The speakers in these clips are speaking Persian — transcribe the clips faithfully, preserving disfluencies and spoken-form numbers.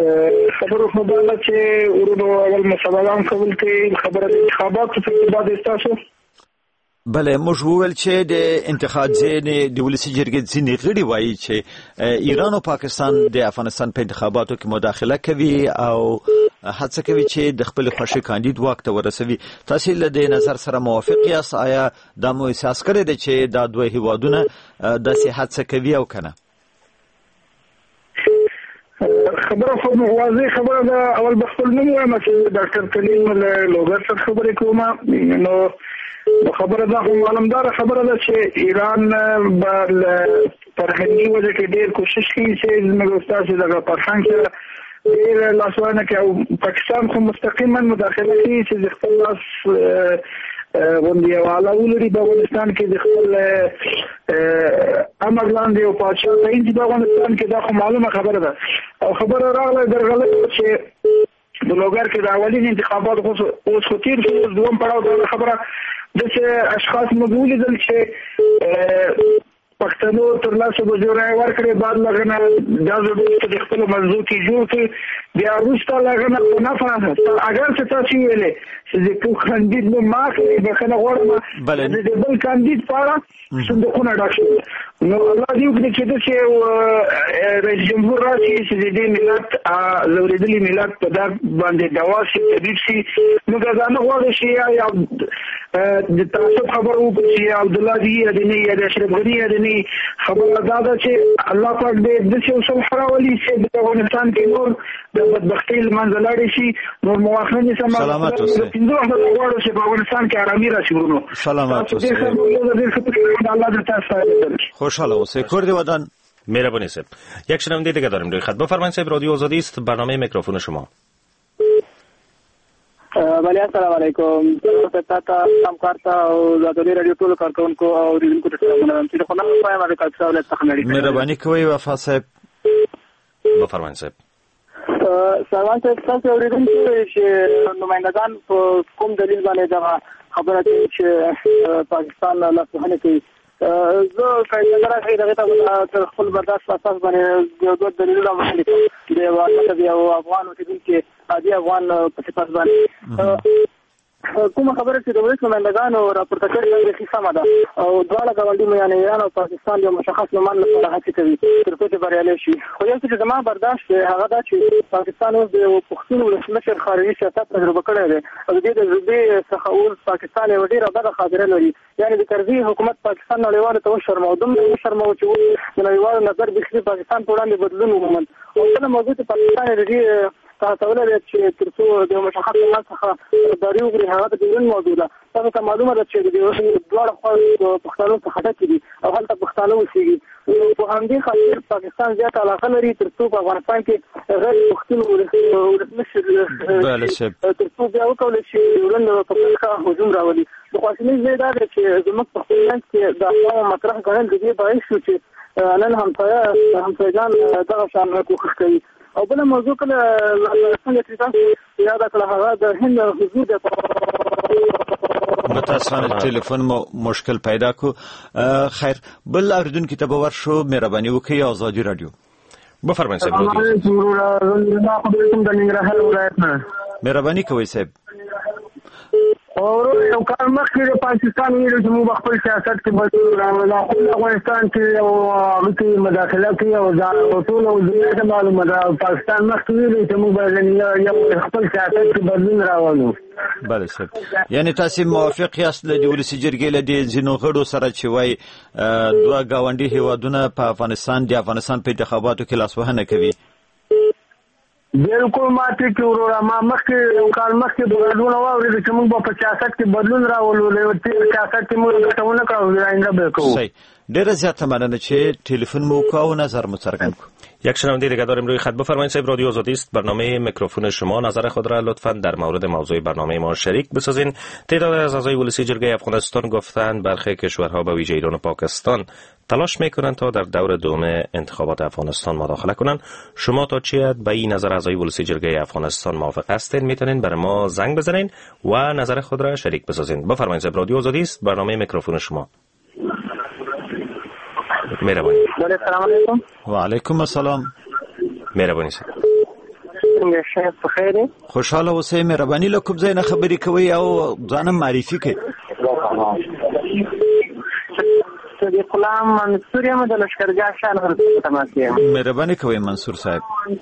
خبرو خو دا چې ورونو اول مسابقان قبول کړي خبره د انتخاباتو په بعد تاسو بله موږ وویل چې د انتخاب ځینې د ولسي جرګې ځینې غړي وایي چې ایران او پاکستان د افغانستان په انتخاباتو کې مداخله کوي او هڅه کوي چې د خپل خوښې کاندید واک ته ورسوي. تاسو له دې نظر سره موافق یاست؟ آیا دا مو احساس کړی دی چې دا دوه هیوادونه داسې هڅه کوي او کنه؟ خبره خو واضح خبره ده. اول بخپل نوم وایم چې ډاکټر کلیم لوګر څخه خبرې کوم. نو خبره ده خو معلومدار خبره ده چې ایران بل فرهنګي وجه کې ډېر کوشش کوي چې زموږ استاد دغه فرهنګ سره ډېر لاسوانه کوي او پاکستان خو مستقیما مداخله کوي چې خپل لاس غونډې والا ولري په افغانستان کې د خپل امر لاندې او پاتشاه ته انځي په افغانستان کې دا خو معلومه خبره ده. او خبره راغله درغله چې د لوګر کې د اولین انتخابات اوس خو تیر شو. دوم پړاو دا خبره د چې اشخاص مګولې دل چې پښتنو تر لاسه بجو راي ورکړي بعد لغنه دا زړه د خپل موضوع کې جوړ کړي بیا وروسته لغنه نه فهمه اگر څه تاسو ویلې چې د کو کاندید نو ماخه به خلک ورما د بل کاندید پاره صندوقونه ډاکټر نو الله دې وکړي چې رئیس جمهور راشي چې دې ملت زوریدلي ملت په دا باندې دواسي طبيب سي نو دا نه غواړي چې یا د تاسو خبرو چې عبد الله دې ادني یا اشرف غني ادني خبره دا ده چې الله پاک دې د څه وسل حراولي چې د افغانستان کې نور د بدبختۍ منځلاړي شي نور مواخنه سم سلامات اوسه پنځه وخت غواړو چې په افغانستان کې آرامي راشي ورونو. سلامات اوسه الله دې تاسو ته خوشحال اوسه. کرد ودان مهربانی صاحب. یک شنونده دیگه داریم روی خط. بفرمایید صاحب. رادیو آزادی است. برنامه میکروفون شما. بله السلام علیکم. تاسو همکار ته او زادولي رادیو ټول کارکونکو او ریډونکو ته سلامونه. چې خو نه پایم هغه کار څه ولې تخنړي. مهرباني کوي وفا صاحب. بفرمایید صاحب. سلام تاسو اوریدونکو چې نمائندگان په کوم دلیل باندې دا خبره کوي چې پاکستان له لاسوهنه کوي. زه څنګه راځي دغه ته خپل برداشت اساس باندې د دوه دلیلونو مخالف دی. واقعا د افغان اوسیدونکو عادي افغان په صفات باندې کومه خبره چې د ولس نمائندگانو راپورته کړې ده سمه ده او دواړه ګاونډي یعنې ایران او پاکستان یو مشخص نومان لپاره هڅې کوي تر څو چې بریالي شي. خو یو څه چې زما برداشت دی هغه دا چې پاکستان اوس د پښتون ولسمشر خارجي سیاست تجربه کړی دی او د دې تجربې څخه اوس پاکستان یو ډېره بده خاطره لري. یعنې د کرزي حکومت پاکستان نړیوالو ته وشرماوه دومره وشرماوه چې د نړیوالو نظر بیخي پاکستان په وړاندې بدلون وموند. او بله موضوع چې پاکستان یې د دې تاسو ولې چې تر څو د مشخص نومان څخه داري وګړي هغه د ډیرن موضوع ده. تاسو ته معلومه ده چې د دوه خوا پښتنو څخه ډک دي او هلته پښتانه اوسېږي. په همدې خاطر پاکستان زیات علاقه لري تر څو په افغانستان کې غیر پښتون ولسمشر تر څو بیا وکولای شي ولنه په څخه هجوم راولي. د خواشینۍ ځای دا ده چې زموږ په خپل کې د افغان مطرح ګڼل د دې باعث شو چې نن همسایه همسایګان دغه شان کوښښ کوي. او بل موضوع کله څنګه چې تاسو یاد کړه هغه د هند حضور د متاسفانه ټلیفون مو مشکل پیدا کو. خیر بل اردوونکو ته باور شو مهرباني وکړئ آزادي رادیو. بفرمایئ صاحب. مهرباني کوئ صاحب. اور یو کار مخکې د پاکستان ویلو چې موږ خپل سیاست کې بدلون راوړو. افغانستان کې او هغه کې مداخله کوي او دا ټول او دې معلومه ده پاکستان مخکې ویلو چې موږ باید یو خپل سیاست کې بدلون راوړو. بله صاحب. یعنی تاسو موافق یاست د ولسي جرګې له دې ځینو غړو سره چې وایي دوه ګاونډي هیوادونه په افغانستان د افغانستان په انتخاباتو کې لاسوهنه کوي؟ بالکل ماته کې ورو ما مخکې یو کال مخکې د غړونو واوري چې موږ په سیاست کې بدلون راولو له تیر سیاست کې موږ ټاونه کړو آینده به کوو. صحیح. ډیره زیاته مننه چې ټلیفون مو وکاو نظر مو څرګند کو. یک شنونده دیگه داریم روی خط. بفرمایید صاحب. رادیو آزادی است. برنامه میکروفون شما. نظر خود را لطفاً در مورد موضوع برنامه ما شریک بسازین. تعداد از اعضای ولسی جرگه افغانستان گفتند برخی کشورها به ویژه ایران و پاکستان تلاش میکنند تا در دور دوم انتخابات افغانستان مداخله کنند. شما تا چه حد به این نظر اعضای ولسی جرگه افغانستان موافق هستین؟ میتونین برای ما زنگ بزنین و نظر خود را شریک بسازین. بفرمایید صاحب. رادیو آزادی است. برنامه میکروفون شما. مهربانی. السلام علیکم. و علیکم السلام. مهربانی صاحب. څنګه شه په خیر خوشاله اوسئ مهرباني له کوم ځای نه خبرې کوئ او ځان معرفي کړئ صدیق الله منصور یم د لشکرګاه شان تماس یم مهرباني کوئ منصور صاحب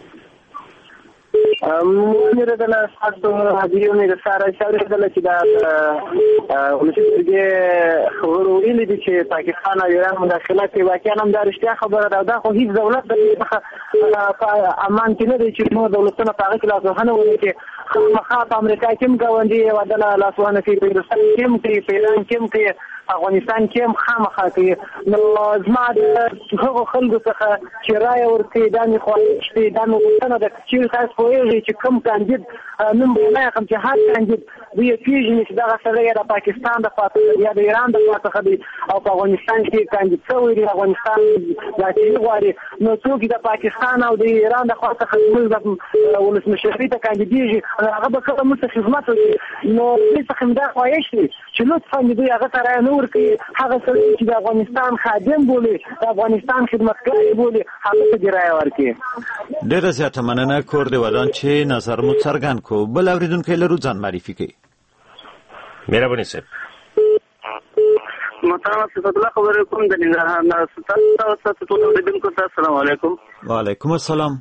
مونږ د له تاسو حاضرینو د سره اشاره کړل چې دا ولسمشرګي خبرو ویلي دي چې پاکستان او ایران مداخله کوي واقعا هم دا رښتیا خبره ده دا خو هیڅ دولت د امان کې نه دی چې نور دولتونه په هغه کې لاسوهنه وکړي چې خامخا په امریکا کې هم ګاونډي هېوادونه لاسوهنه کوي په هندوستان کې هم کوي په ایران کې هم کوي افغانستان کې هم خامخا کوي نو زما د هغو خلکو څخه چې رایه ورکوي دا مې خواهش دی دا مې غوښتنه ده چې تاسو پوهېږئ چې کوم کاندید نوم به نه یم چې هر کاندید دوی یې پېژني چې دغه سړی یا د پاکستان د خوا څخه یا د ایران د خوا څخه دی او په افغانستان کې کاندید شوی دی افغانستان داخلي غواړي نو څوک د پاکستان او د ایران د خوا څخه زموږ د ولسمشرۍ ته کاندیدېږي هغه به کله موږ ته خدمت وکړي نو دوی څخه مې دا خواهش دی چې لطفا دوی هغه ته رایه نه ورکوي هغه سړی چې د افغانستان خادم بولي د افغانستان خدمتګار بولي هغه ته دې رایه ورکړي ډېره زیاته مننه کور دې ودان چې نظر مو څرګند کړو بل اورېدونکی لرو ځان معرفي کړئ مهرباني صاحب محترم صفت الله خبرې کوم د ننګرهار ستاسو ټول اوریدونکو ته السلام علیکم وعلیکم السلام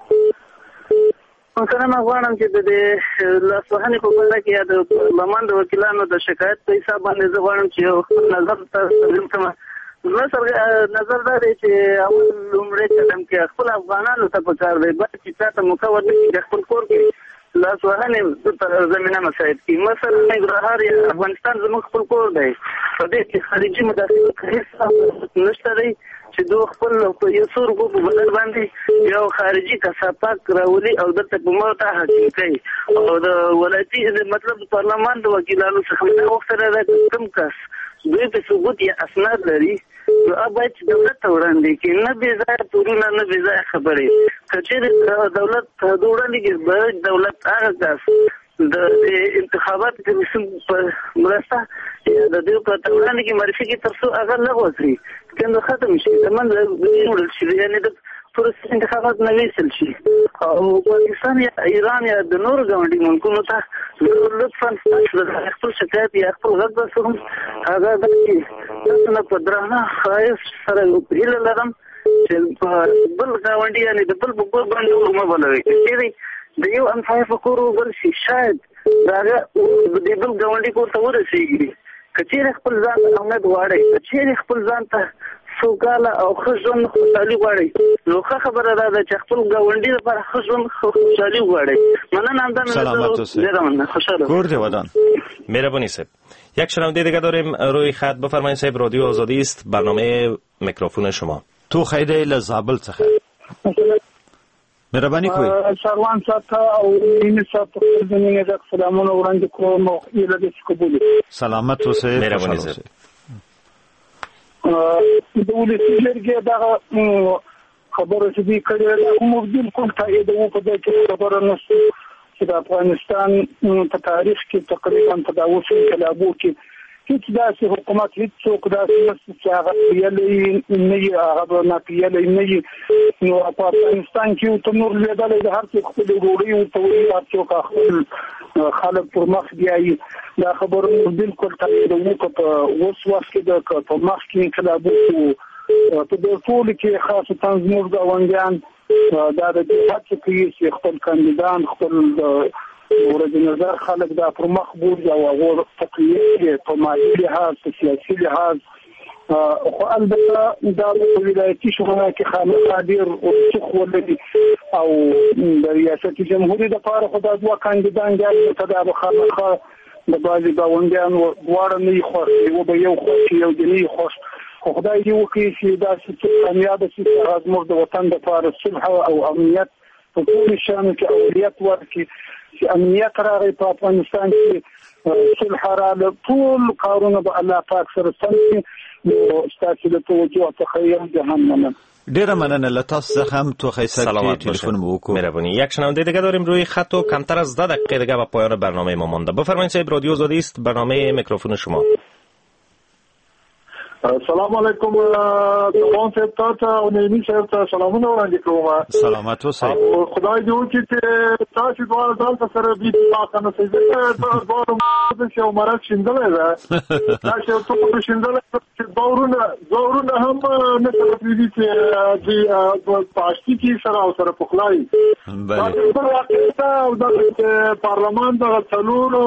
محترم غواړم چې د لاسوهنې په باره کې یا د پارلمان د وکیلانو د شکایت په حساب باندې زه غواړم چې یو خپل نظر تقدیم کړم زما نظر دا دی چې اول لومړی قدم کې خپل افغانانو ته پکار دی باید چې چا ته موقع ورنکړي د خپل کور کې لاسوهنې زمینه مساعد کړي مثلا ننګرهار یا افغانستان زموږ خپل کور دی په دې کې خارجي مداخلت هېڅ نشته دی چې دوی خپل په یو څو روپو په بدل باندې یو خارجي کثافات راولي او دلته په موته حاکم کوي او د ولایتي مطلب د پارلمان د وکیلانو څخه دا وغوښتنه ده چې کوم کس دوی په ثبوت یا اسناد لري نو باید دولت ته وړاندې کړي نه بې ځایه تورونه نه بې ځایه خبرې که چېرې دولت ته وړاندې کړي باید دولت هغه کس د انتخابات کمیسیون په مرسته یا د دوی په وړاندې کې معرفي کړي تر څو هغه لغوه کړي کنده ختم شي د منځه وړل شي یعنې د پروسس انتخابات نه ویستل شي او پاکستان یا ایران یا د نورو ګاونډي ملکونو ته لطفا خپل شکایت یا خپل غږ رسوم هغه دا چې تاسو نه په درانه ښایست سره هیله لرم چې بل ګاونډي یعنې د بل په کور باندې ور مه بلوئ که چېرې د یو همسایه په کور وبل شي شاید د هغه د بل ګاونډي کور ته ورسېږي که چېرې خپل ځان ته امنیت غواړئ که چېرې خپل ځان ته سوکاله او ښه ژوند خوشحالي غواړئ نو ښه خبره دا ده چې خپل ګاونډي لپاره ښه ژوند خوشحالي غواړئ مننه همدا ډېره مننه خوشحاله کور دې ودان مهربانی صاحب یک شنونده دیگه داریم روی خط بفرمایید صاحب رادیو آزادی است برنامه میکروفون شما تو خیلی لزابل څخه مهرباني کوئ شاروان صاحب او مين صاحب ته زمينه د سلامونه وړاندې کوم او اله دې قبول سلامت اوسئ مهرباني صاحب د ولسی جرګې دا خبره چې دی کړې ده موږ بالکل تایید وو په دې کې خبره نشته چې د افغانستان په تاریخ کې تقریبا په داوود انقلابو کې هیڅ داسې حکومت هیڅ څوک داسې نشته چې هغه پیلې نه یې هغه نه پیلې نه یې نو په افغانستان کې ته نور لیدلې د هر څوک خپل وروړي او ته وایي هر څوک خپل خلک پر مخ بیایي دا خبره بالکل تایید وو په اوس وخت کې د په مخ کې انقلابو په دې ټول کې خاصه تنظیم ګاونډیان دا د دې هڅه کوي چې خپل کاندیدان خپل ورته نظر خلک دا پر مخ بوج او هغه تقریبا په مالي لحاظ سیاسي لحاظ خو البته دا د ولایتي شورا کې خامخا ډېر څه ولدي او د ریاست جمهوریت لپاره خدای دوه کاندیدان دي چې دا به خامخا د بعضي ګاونډیانو دواړه نه خوښ او به یو خوښ یو دني خوښ خدای دې وکړي چې دا چې کامیاب شي زموږ د وطن لپاره صلح او امنیت په ټول شان کې اولویت ورکړي چې امنیت راغی په افغانستان کې صلح راغله ټول کارونه به الله پاک سره سم کړي نو ستاسو د توجه او تخیل جهنم ډیره مننه له تاسو څخه هم تو خیسر کې تلفن مو وکړو مهربانی یک شنونده دیگه داریم روی خط و کمتر از ده دقیقه دیگه به پایان برنامه ما مونده بفرمایید صاحب رادیو آزادی است برنامه میکروفون شما السلام علیکم تمام صاحب ته او نیمی صاحب ته سلامونه وړاندې کوم. سلامات اوسئ. خدای دې وکړي چې تاسو دواړه ځان سره بي پاکه نه سي. دا دواړه چې عمره شیندلې ده دا چې ټول شیندلې چې دورونه دورونه هم نه تفریدي چې د پاشتي کې سره او سره پخلای. بله. دا د پارلمان د څلورو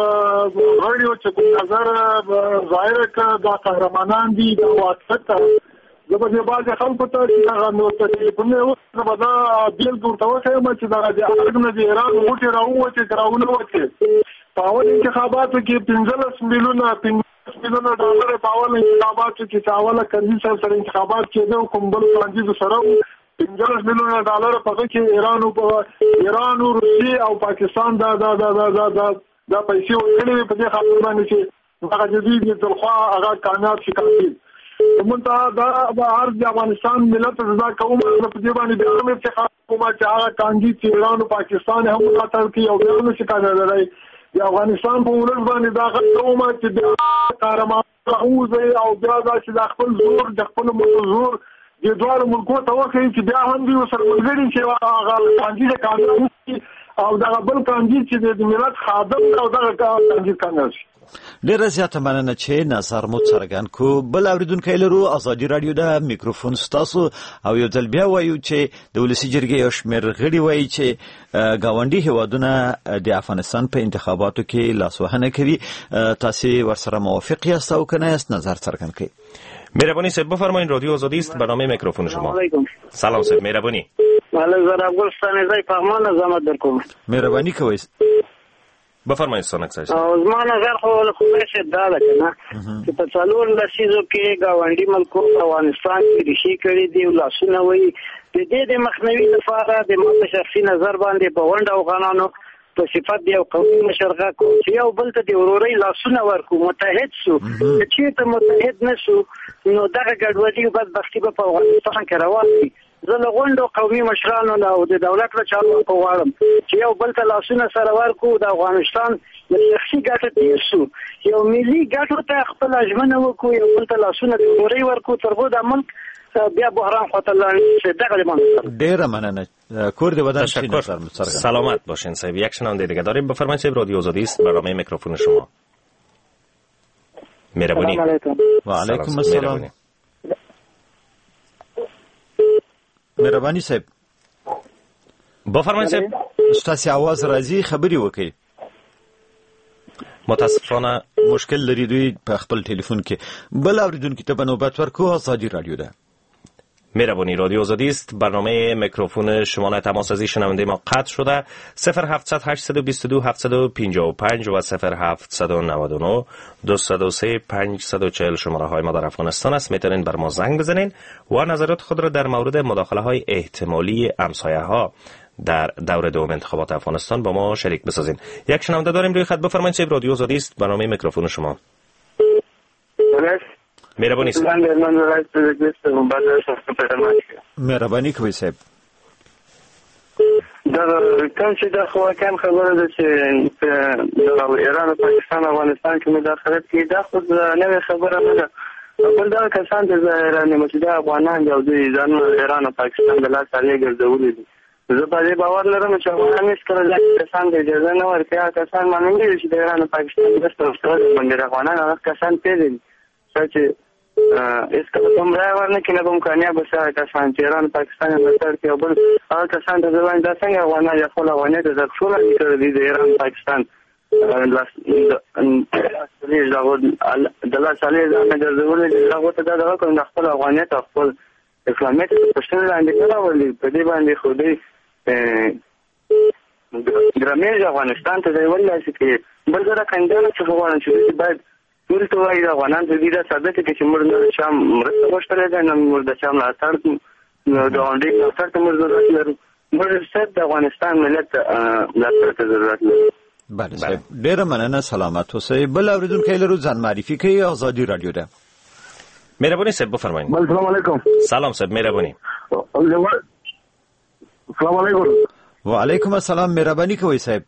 غړیو چې کوم نظر ظاهر کړ دا قهرمانان دي دا واقعیت زه به دې بعضې خلکو ته چې هغه نو ټلیفونونه یې وکړه زه به دا بېلګه ورته وښیم چې دغه د ارګ نه د ایران غوټې راووتې که راونه وتې په اول انتخاباتو کې پنځلس میلیونه پنځلس میلیونه ډالر په اول انتخاباتو کې چې اوله کرزي صاحب سره انتخابات کېده کوم بل کاندید سره پنځلس میلیونه ډالر په هغه کې ایران ایران او روسیې او پاکستان دا دا دا دا دا دا پیسې ورکړې په دې خاطر باندې چې هغه جدید دلخوا هغه کامیاب شي کاندید منتها دا به هر د افغانستان ملت زدا کوم په دې باندې بیا هم افتخار کوم چې هغه کاندید چې ایران او پاکستان هم ملاتړ کوي او بیا هم شي کاندید د افغانستان په ولس باندې دا کوم چې بیا کارمان راوځي او بیا دا چې د خپل زور د خپل زور د دوه ملکو ته وکړي چې بیا هم دوی سره ملګري چې هغه کاندید کامیاب او دا بل کاندید چې د ملت خادم او دا کاندید کامیاب شي. ډیره زیاته مننه چې نظر مو څرګند کو. بل اوریدونکي لرو ازادي رادیو د میکروفون ستاسو او یو ځل بیا وایو چې د ولسی جرګې یو شمېر غړي وایي چې ګاونډي هیوادونه د افغانستان په انتخاباتو کې لاسوهنه کوي. تاسو ورسره موافق یاست او کنه یاست؟ نظر څرګند کړئ. مهربانی صاحب بفرمایید. رادیو آزادی است، برنامه میکروفون شما. سلام صاحب. مهربانی. مالا زرا گلستان زای فهمان زحمت در کوم. مهربانی کوئ. بفرمایید سونک صاحب. او زما نظر خو له کومه شه دا ده کنه چې په څلور لسیزو کې گاونډي ملکو افغانستان کې ریشي کړی دی لاسونه وي د دې د مخنیوي لپاره د ماته شخصي نظر باندې په ونډه او قانونو په صفت دی او قومي مشرغه کو چې یو بل ته د وروري لاسونه ورکو متحد سو چې ته متحد نشو نو دغه ګډوډي او بدبختی په افغانستان کې روان دي. زه له غونډو قومي مشرانو نه او د دولت له چارو غواړم چې یو بل ته لاسونه سره ورکو د افغانستان د شخصي ګټه تیر سو یو ملي ګټو ته خپل ژمنه وکړو یو بل ته لاسونه د وروري ورکو ترغو د ملک بیا بحران خاطر لاندې دغه منظر. ډیره مننه. کور دې ودان شي. نظر مصرګ. سلامت باشین صاحب. یک شنونده دیگه داریم. بفرمایید صاحب. رادیو آزادی است، برنامه میکروفون شما. مهربانی. و علیکم السلام. مهربانی صاحب. بفرمایید صاحب. ستاسو आवाज راځي، خبري وکړئ. متاسفانه مشکل لري دوی په خپل ټلیفون کې. بل اوریدونکو ته نوبت ورکو. آزادی رادیو ده. مهربانی. رادیو آزادی است، برنامه میکروفون شما. تماس از شنونده ما قطع شده. صفر هفتصد هشتصد و بیست و دو هفتصد و پنجاه و پنج و صفر هفتصد و نود و نه دویست و سه پانصد و چهل شماره های ما در افغانستان است. میتونین بر ما زنگ بزنین و نظرات خود را در مورد مداخله های احتمالی همسایه ها در دور دوم انتخابات افغانستان با ما شریک بسازین. یک شنونده داریم روی خط. بفرمایید صاحب. رادیو آزادی است، برنامه میکروفون شما. مهربانی صاحب. مهربانی کوي صاحب. دا کوم چې د خواکم خبره ده چې د ایران او پاکستان افغانستان کې مداخلت کوي دا خو نوې خبره نه ده. بل دا کسان چې ایران متحده افغانان دی او د ایران او پاکستان د لاس علي ګرځولي دي. زه په دې باور لرم چې افغانان هیڅ کله د کسان د اجازه نه ورکوي. کسان مانګي چې د ایران او پاکستان د ستراتیژۍ باندې افغانان هغه کسان پیژني چې اس کله کوم راي ورنه کې نه کوم کامیاب شي کسان چې ایران پاکستان ملاتړ کوي او بل هغه کسان ته ځوان دا څنګه افغانان یا خپل افغانان د ټول کړي د ایران پاکستان لاس د لاس علي د ګرځولې هغه ته دا کوم خپل افغانان ته خپل اسلامیت په شتون باندې کړو په دې باندې خو دې ګرامیر افغانستان ته دی ولای شي کې بل ځای کنده چې غواړم چې باید ټول توای د افغانان د دې د ثابت کې چې موږ نه شام مرسته وشتره ده نه موږ د شام لا تر نو د اونډي لا تر موږ ضرورت لرو. موږ ست د افغانستان ملت لا تر ضرورت لرو. بله صاحب ډیره مننه. سلامت اوسئ. بل اوریدونکو لرو ځان معرفي کوي. آزادی رادیو ده. مهربانی صاحب بفرمایید. السلام علیکم. سلام صاحب. مهربانی. السلام علیکم. و علیکم السلام. مهربانی کوي صاحب.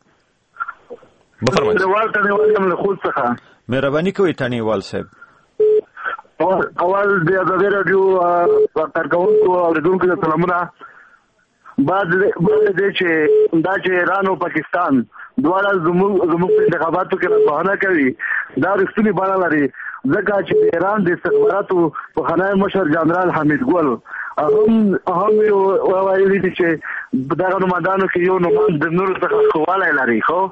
بفرمایید. دیوال ته دیوال له خود څخه مهربانی کوي تانیوال صاحب. اول د ازادي رادیو کارکونکو او اوریدونکو ته سلامونه. بعد بعد دې چې دا چې ایران او پاکستان دواړه زموږ زموږ په انتخاباتو کې بهانه کوي دا رښتینی بڼه لري، ځکه چې د ایران د استخباراتو په خنای مشر جنرال حمید ګل هم هم یو وایي چې دغه نمائندانو کې یو نمائند د نور څخه خواله لري. خو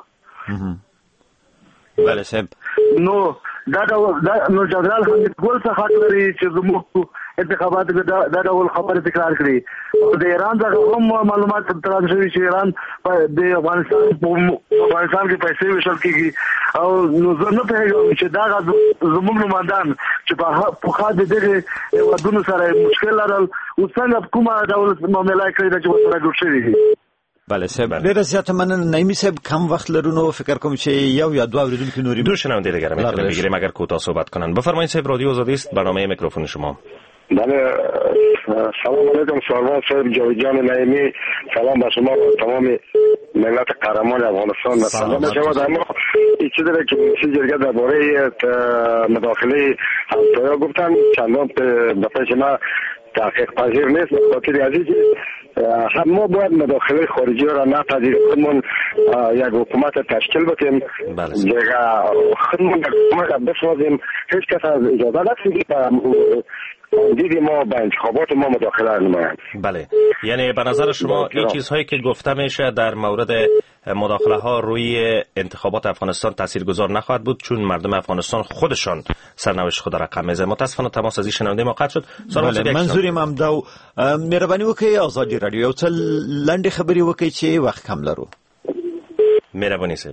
بله صاحب نو دا دا نو جنرال حمید ګل څخه حق لري چې زموږ انتخابات کې دا ډول خبره تکرار کړي. او د ایران څخه هم معلومات ترلاسه شوي چې ایران د افغانستان په افغانستان کې پیسې ویشل کیږي او نو زه نه پوهېږم چې دا زموږ نمائندان چې په پخوا د دغې هېوادونو سره مشکل لرل اوس څنګه کومه ډول معامله کړې ده چې ورسره جوړ شوي دي. بله صاحب ډېره زیاته مننه. نعیمي صاحب کم وقت لرو نو فکر کوم چې یو یا دو اوریدونکو نوریم دو شنونده دیگر میتونیم بگیریم اگر کوتاه صحبت کنن. بفرمایید صاحب، رادیو آزادی است، برنامه میکروفون شما. بله سلام علیکم سروان صاحب، جاویدجان نعیمی، سلام به شما و تمام ملت قهرمان افغانستان. سلام شما. اما این چیزی که مجلس جرگه درباره مداخله همتایا گفتن چندان به پیش ما تحقیق پذیر نیست، به خاطر ازی هم ما باید مداخله خارجی را نپذیریم، خودمون یک حکومت تشکیل بدیم، دیگه خودمون حکومت بسازیم. هیچ کس از اجازه نداره که دیدی ما به انتخابات ما مداخله نمایند. بله، یعنی به نظر شما این چیزهایی که گفته میشه در مورد مداخله ها روی انتخابات افغانستان تاثیرگذار نخواهد بود، چون مردم افغانستان خودشان سرنوشت خود را رقم میزنند. متاسفانه تماس از این شنونده ما قطع شد. بله، منظورم هم دا مهرباني وکړئ آزادي رادیو یو څه لنډې خبرې وکړئ چې وخت کم لرو. مهرباني صاحب.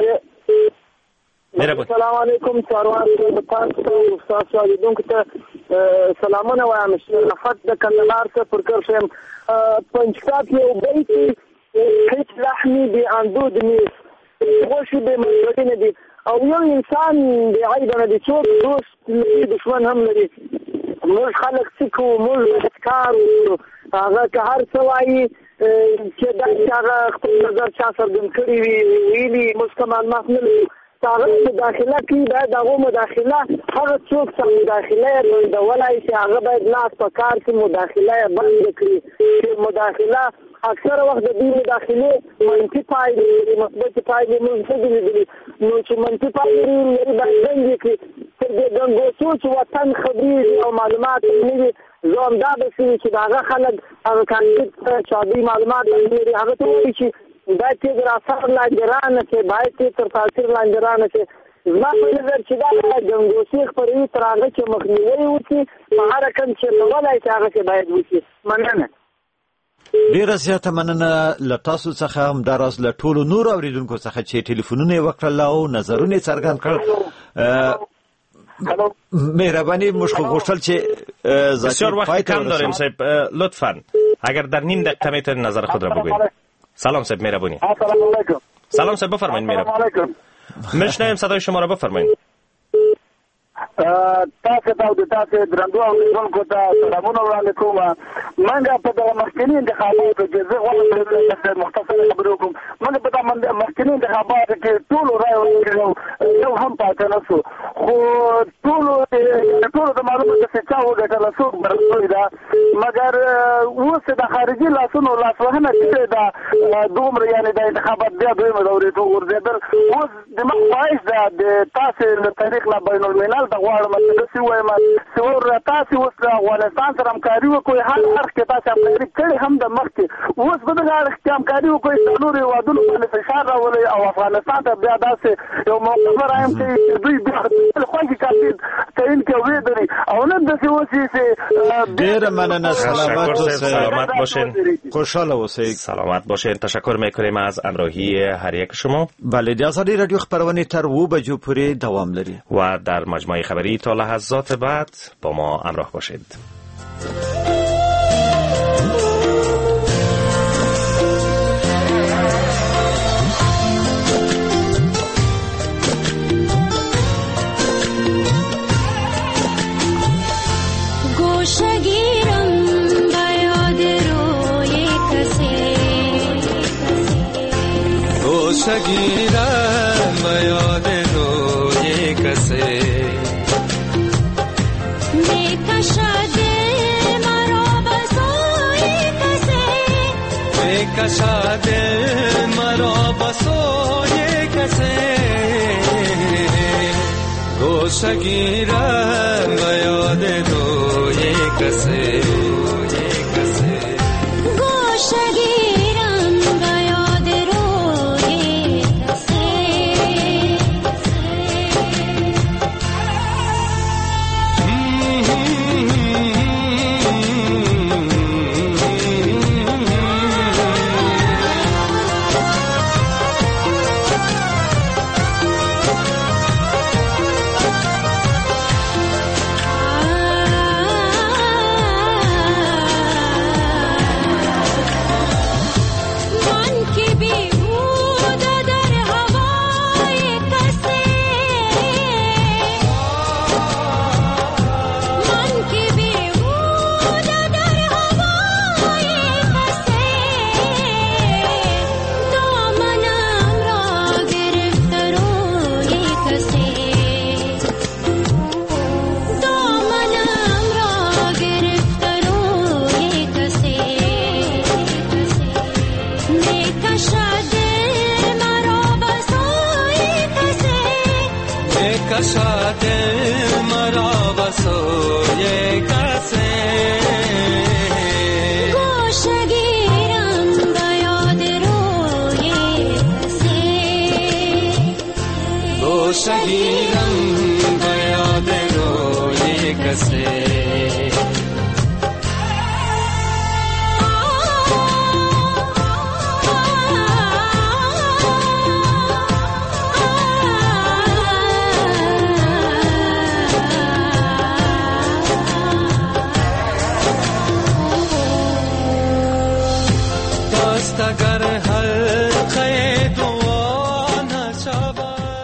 السلام علیکم سروان صاحب، تاسو او تاسو اوریدونکو ته سلامونه وایم. نفت د کندهار څخه پر کرشم پنځکات یو بیت هیڅ لحمي بی اندود نیست، غوښې بې مزرعې نه دي او یو انسان بې عیبه نه دي، څوک دوست لري دشمن هم لري. موږ خلک څه کوو، موږ کار وکړو، هغه که هر څه وایي چې دا چې هغه خپل نظر چا څرګند کړي وي ویلي، موږ کوم معلومات نه لرو. هغه مداخله کوي، باید هغه مداخله هغه څوک چې مداخله یې بندولی شي هغه باید لاس په کار کې مداخله یې بنده کړي. چې مداخله اکثره وخت د دې مداخلې منفي پایلې لري، مثبتې پایلې موږ څه دي لیدلي، نو چې منفي پایلې لري باید بندې کړي. تر دې ګنګوسو چې وطن خبرې او معلومات نه وي، زه همدا به شي چې د هغه خلک هغه کاندید چې هغوی معلومات لري هغه ته وایي چې باید چې در اثر لاندې رانه شي، باید چې تر تاثیر لاندې رانه شي. زما په نظر چې دا ګنګوسې خپروي تر هغه چې مخنیوی وکړي، په هر رقم چې کولی شي هغه چې باید وکړي. مننه. ډیره زیاته مننه له تاسو څخه، همداراز له ټولو نورو اوریدونکو څخه چې ټلیفونونه یې وکړل او نظرونه یې څرګند کړل. مهرباني موږ خو غوښتل چې بسیار وقت کم داریم صاحب، لطفاً اگر در نیم دقیقه میتونید نظر خود را بگویید. سلام صاحب، مهربانی. سلام علیکم. سلام صاحب، بفرمایید. مهربانی. میشنویم صدای شما را، بفرمایید. تاسو ته د تاسو درنو اوریدونکو ته سلامونه وړاندې کوم. منګه په دغه مخکني انتخاباتو کې زه غواړم چې مختصره خبرې وکړم. منګه په دغه مخکني انتخاباتو کې ټولو رایې ورکړو، یو هم پاتې نه شو، خو ټولو ټولو د معلومه ده چې چا وګټله، څوک برابرې ده، مګر اوس د خارجي لاسونو لاسوهنه چې ده دومره، یعنې د انتخابات بیا دویمه دورې ته وغورځېدل. اوس دماغ خواهش ده د تاسې له طریق له بین الملل د غواړم چې داسې ووایم چې ور تاسې اوس د افغانستان سره همکاري وکړئ، هر اړخ کې تاسې همکاري کړې هم د مخکې، اوس په دغه اړخ کې همکاري وکړئ، د نورو هېوادونو باندې فشار راولئ او افغانستان ته بیا داسې یو موقف رایم چې دوی بیا خپل خوښې کاندید تعین کړي او ویې او نه داسې اوسي چې ډېره مننه. سلامت سلامت باشین، خوشحاله اوسئ. سلامت باشین. تشکر میکنیم از همراهی هر یک شما. بله، د آزادی رادیو خبرونه تر و بجو پورې دوام لري و در مجموعه خبری تا لحظات بعد با ما همراه باشید. شگیرم به یاد روی کسی میکشد دل مرا به سوی کسی گوشه گیرم به یاد روی کسی گوشه گیرم به یاد روی کسی کشد مرا به سوی کسی گوشه گیرم به یاد روی کسی گوشه گیرم به یاد روی کسی اگر حلقه دعا نشود.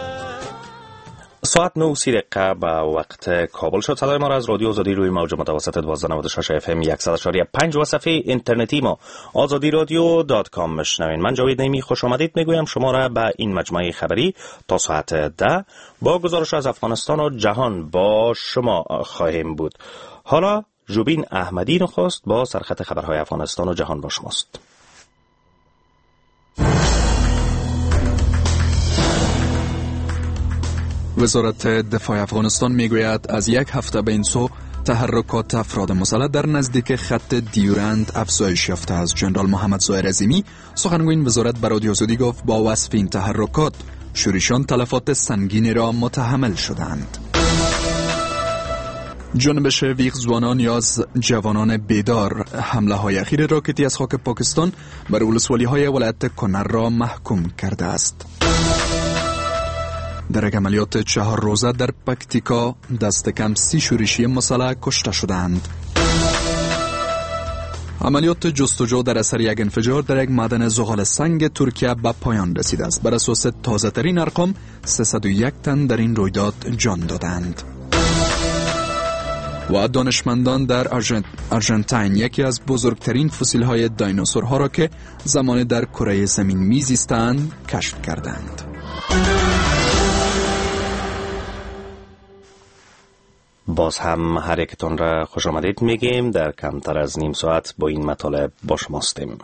ساعت نه و سی دقیقه به وقت کابل شد. صدای ما را از رادیو آزادی روی موج متوسط دوازده نود و شش اف ام صد و شش و پنج و صفحه اینترنتی ما آزادی رادیو دات کام میشنوین. من جاوید نعیمی خوش آمدید میگویم شما را به این مجموعه خبری تا ساعت ده با گزارش از افغانستان و جهان با شما خواهیم بود. حالا جوبین احمدی نخست با سرخط خبرهای افغانستان و جهان با شماست. وزارت دفاع افغانستان میگوید از یک هفته به این سو تحرکات افراد مسلح در نزدیک خط دیورند افزایش یافته است. جنرال محمد ظاهر عظیمی سخنگوی وزارت به رادیو آزادی گفت با وصف این تحرکات شورشیان تلفات سنگینی را متحمل شدند. جنبش ویغزوانان یا جوانان بیدار حمله های اخیر راکتی از خاک پاکستان بر ولسوالی های ولایت کنر را محکوم کرده است. در یک عملیات چهار روزه در پکتیکا دست کم سی شورشی مسلح کشته شدند. عملیات جستجو در اثر یک انفجار در یک معدن زغال سنگ ترکیه به پایان رسیده است. بر اساس تازه ترین ارقام سیصد و یک تن در این رویداد جان دادند. و دانشمندان در آرژنت... آرژانتین یکی از بزرگترین فسیل های دایناسورها را که زمان در کره زمین میزیستند کشف کردند. باز هم هر یکتون را خوش آمدید میگیم. در کمتر از نیم ساعت با این مطالب با شماستیم.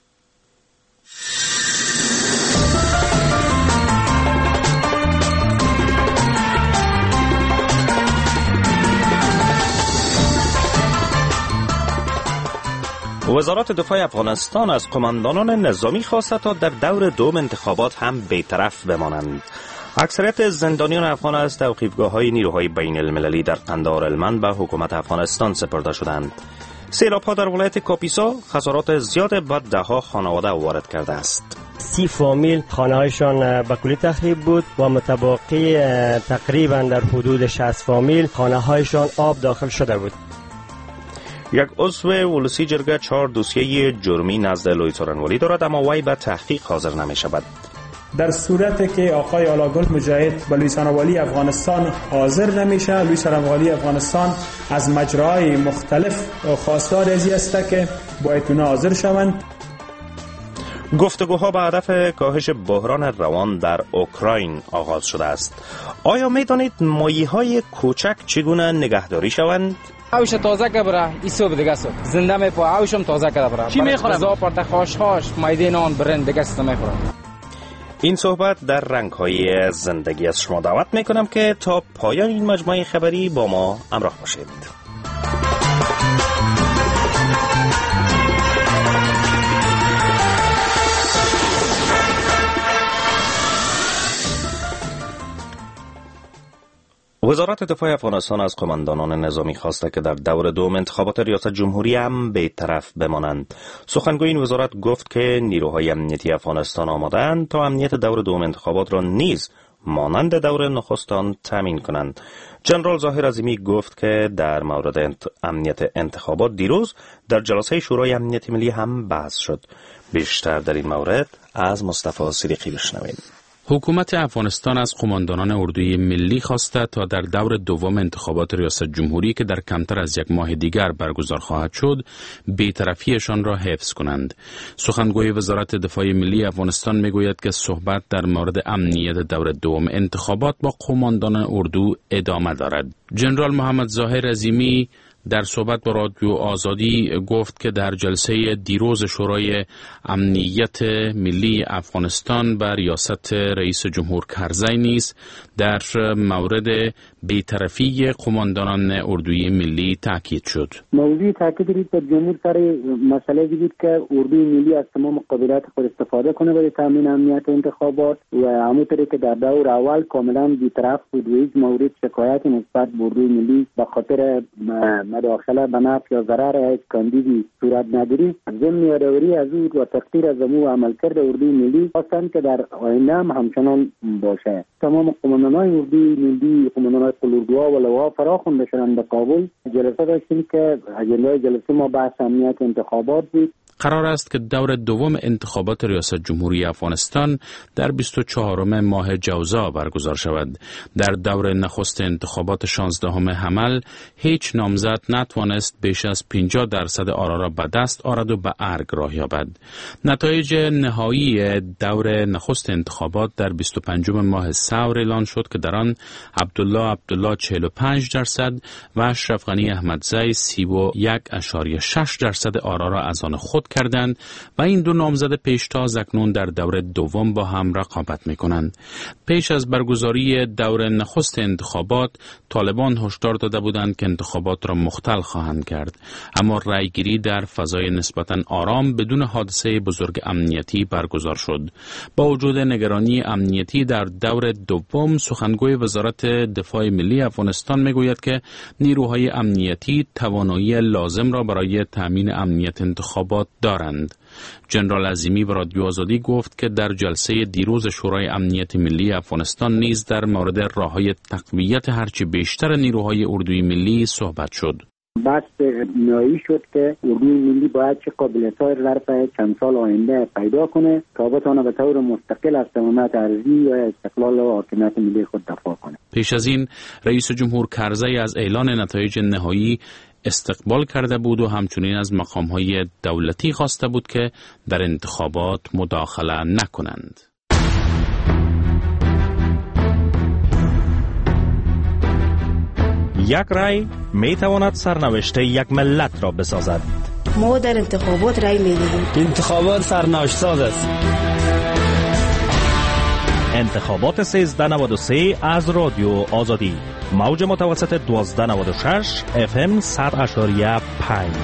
وزارت دفاع افغانستان از قماندانان نظامی خواسته تا در دور دوم انتخابات هم بی‌طرف بمانند. اکثریت زندانیان افغان از توقیفگاه‌های نیروهای بین المللی در قندهار هلمند به حکومت افغانستان سپرده شدند. سیلاب‌ها در ولایت کاپیسا خسارات زیاد به ده‌ها خانواده وارد کرده است. سی فامیل خانه‌هایشان به کلی تخریب بود و متباقی تقریبا در حدود شصت فامیل خانه‌هایشان آب داخل شده بود. یک عضو ولسی جرگه چهار دوسیه جرمی نزد لوی څارنوالي دارد اما وی به تحقیق حاضر نمی شود. در صورتی که آقای آلاگل مجاهد به لوی څارنوالي افغانستان حاضر نمیشه، لوی څارنوالي افغانستان از مجراهای مختلف خواستار ازی است که باید اونا حاضر شوند. گفتگوها به هدف کاهش بحران روان در اوکراین آغاز شده است. آیا می دانید ماهی‌های کوچک چگونه نگهداری شوند؟ آوش تازه که بره این صبح دیگه صبح زنده میپا آوشم تازه که بره چی میخوره؟ غذا پرت خاش خاش مایده نان برند دیگه است میخوره. این صحبت در رنگ‌های زندگی از شما دعوت میکنم که تا پایان این مجموعه خبری با ما همراه باشید. وزارت دفاع افغانستان از قماندانان نظامی خواسته که در دور دوم انتخابات ریاست جمهوری هم بی‌طرف بمانند. سخنگوی این وزارت گفت که نیروهای امنیتی افغانستان آماده‌اند تا امنیت دور دوم انتخابات را نیز مانند دور نخست آن تامین کنند. جنرال ظاهر عظیمی گفت که در مورد انت... امنیت انتخابات دیروز در جلسه شورای امنیت ملی هم بحث شد. بیشتر در این مورد از مصطفی صدیقی بشنویم. حکومت افغانستان از قماندانان اردوی ملی خواسته تا در دور دوم انتخابات ریاست جمهوری که در کمتر از یک ماه دیگر برگزار خواهد شد، بی‌طرفیشان را حفظ کنند. سخنگوی وزارت دفاع ملی افغانستان میگوید که صحبت در مورد امنیت دور دوم انتخابات با قماندانان اردو ادامه دارد. جنرال محمد ظاهر عظیمی در صحبت با رادیو آزادی گفت که در جلسه دیروز شورای امنیت ملی افغانستان بر ریاست رئیس جمهور کرزی نیز در مورد بی‌طرفی قماندانان اردوی ملی تاکید شد. موضوع تاکید دید که جمهور سر مسئله دید که اردوی ملی از تمام قدرت خود استفاده کنه برای تامین امنیت انتخابات و همونطوری که در دور اول کاملا بی‌طرف بود و هیچ مورد شکایت نسبت به اردوی ملی به خاطر مداخله به نفع یا ضرر یک کاندیدی صورت نداری. ضمن یادآوری از او و تقدیر از امو عملکرد اردوی ملی خواستند که در آینده هم همچنان باشه. تمام قماندانان اردوی ملی، قماندانان قلوردوها و لواها فرا خوانده شدند به کابل. جلسه داشتیم که اجنده جلسه ما بحث امنیت انتخابات بود. قرار است که دور دوم انتخابات ریاست جمهوری افغانستان در بیست و چهارم ماه جوزا برگزار شود. در دور نخست انتخابات شانزدهم حمل هیچ نامزد نتوانست بیش از پنجاه درصد آرا را به دست آرد و به ارگ راه یابد. نتایج نهایی دور نخست انتخابات در بیست و پنجم ماه سور اعلان شد که در آن عبدالله عبدالله چهل و پنج درصد و اشرف غنی احمدزی سی و یک ممیز شش درصد آرا را از آن خود کردند و این دو نامزد پیشتاز اکنون در دور دوم با هم رقابت می‌کنند. پیش از برگزاری دور نخست انتخابات طالبان هشدار داده بودند که انتخابات را مختل خواهند کرد، اما رأیگیری در فضای نسبتاً آرام بدون حادثه بزرگ امنیتی برگزار شد. با وجود نگرانی امنیتی در دور دوم، سخنگوی وزارت دفاع ملی افغانستان میگوید که نیروهای امنیتی توانایی لازم را برای تامین امنیت انتخابات دارند. جنرال عظیمی به رادیو آزادی گفت که در جلسه دیروز شورای امنیت ملی افغانستان نیز در مورد راه‌های تقویت هرچی بیشتر نیروهای اردوی ملی صحبت شد. بحث نهایی شد که اردوی ملی باید چه قابلیت‌هایی را در چند سال آینده پیدا کنه تا بتونه به طور مستقل از تمامیت ارضی یا استقلال و حاکمیت ملی خود دفاع کنه. پیش از این رئیس جمهور کرزی از اعلان نتایج نهایی استقبال کرده بود و همچنین از مقام‌های دولتی خواسته بود که در انتخابات مداخله نکنند. یک رای می تواند سرنوشت یک ملت را بسازد. ما در انتخابات رای می دهیم. انتخابات سرنوشت ساز است. انتخابات سیزده نود و سه از رادیو آزادی، موج متوسط دوازده نود و شش اف ام صد اشاریه پنج.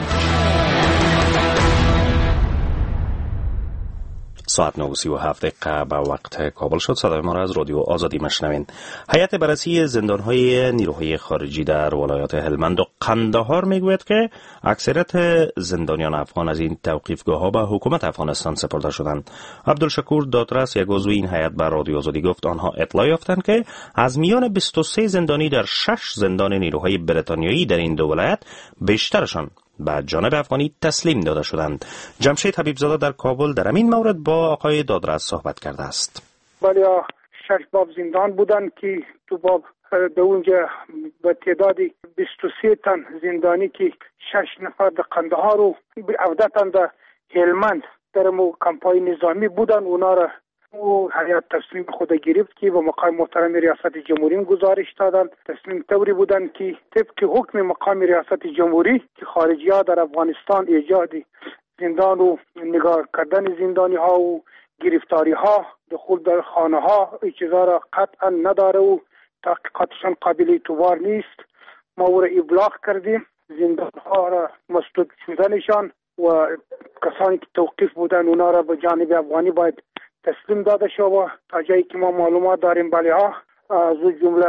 ساعت نه و سی و هفت دقیقه به وقت کابل شد. صدای ما را از رادیو آزادی مشنوین. هیئت بررسی زندان‌های نیروهای خارجی در ولایات هلمند و قندهار میگوید که اکثریت زندانیان افغان از این توقیفگاه‌ها به حکومت افغانستان سپرده شدند. عبدالشکور دادرس، یک عضو این هیئت، بر رادیو آزادی گفت آنها اطلاع یافتند که از میان بیست و سه زندانی در شش زندان نیروهای بریتانیایی در این دو ولایت بیشترشان به جانب افغانی تسلیم داده شدند. جمشید حبیبزاده در کابل در این مورد با آقای دادرس صحبت کرده است. ولی شش باب زندان بودند که تو باب در اونجا به تعداد بیست و سه تن زندانی که شش نفر در قندهار و هفده تن در هلمند در مو کمپای نظامی بودن، اونا را او هیئت تصمیم خود گرفت که به مقام محترم ریاست جمهوری گزارش دادند. تصمیم طوری بودند که طبق حکم مقام ریاست جمهوری که خارجی ها در افغانستان ایجاد زندان و نگاه کردن زندانی ها و گرفتاری ها، دخول در خانه ها، این چیزا را قطعا نداره و تحقیقاتشان قابل اعتبار نیست. ما او را ابلاغ کردیم، زندان ها را مسدود شدنشان و کسانی که توقیف بودن اونا را به جانب افغانی باید تسلیم داده شود. تا جایی که ما معلومات داریم بله ها از جمله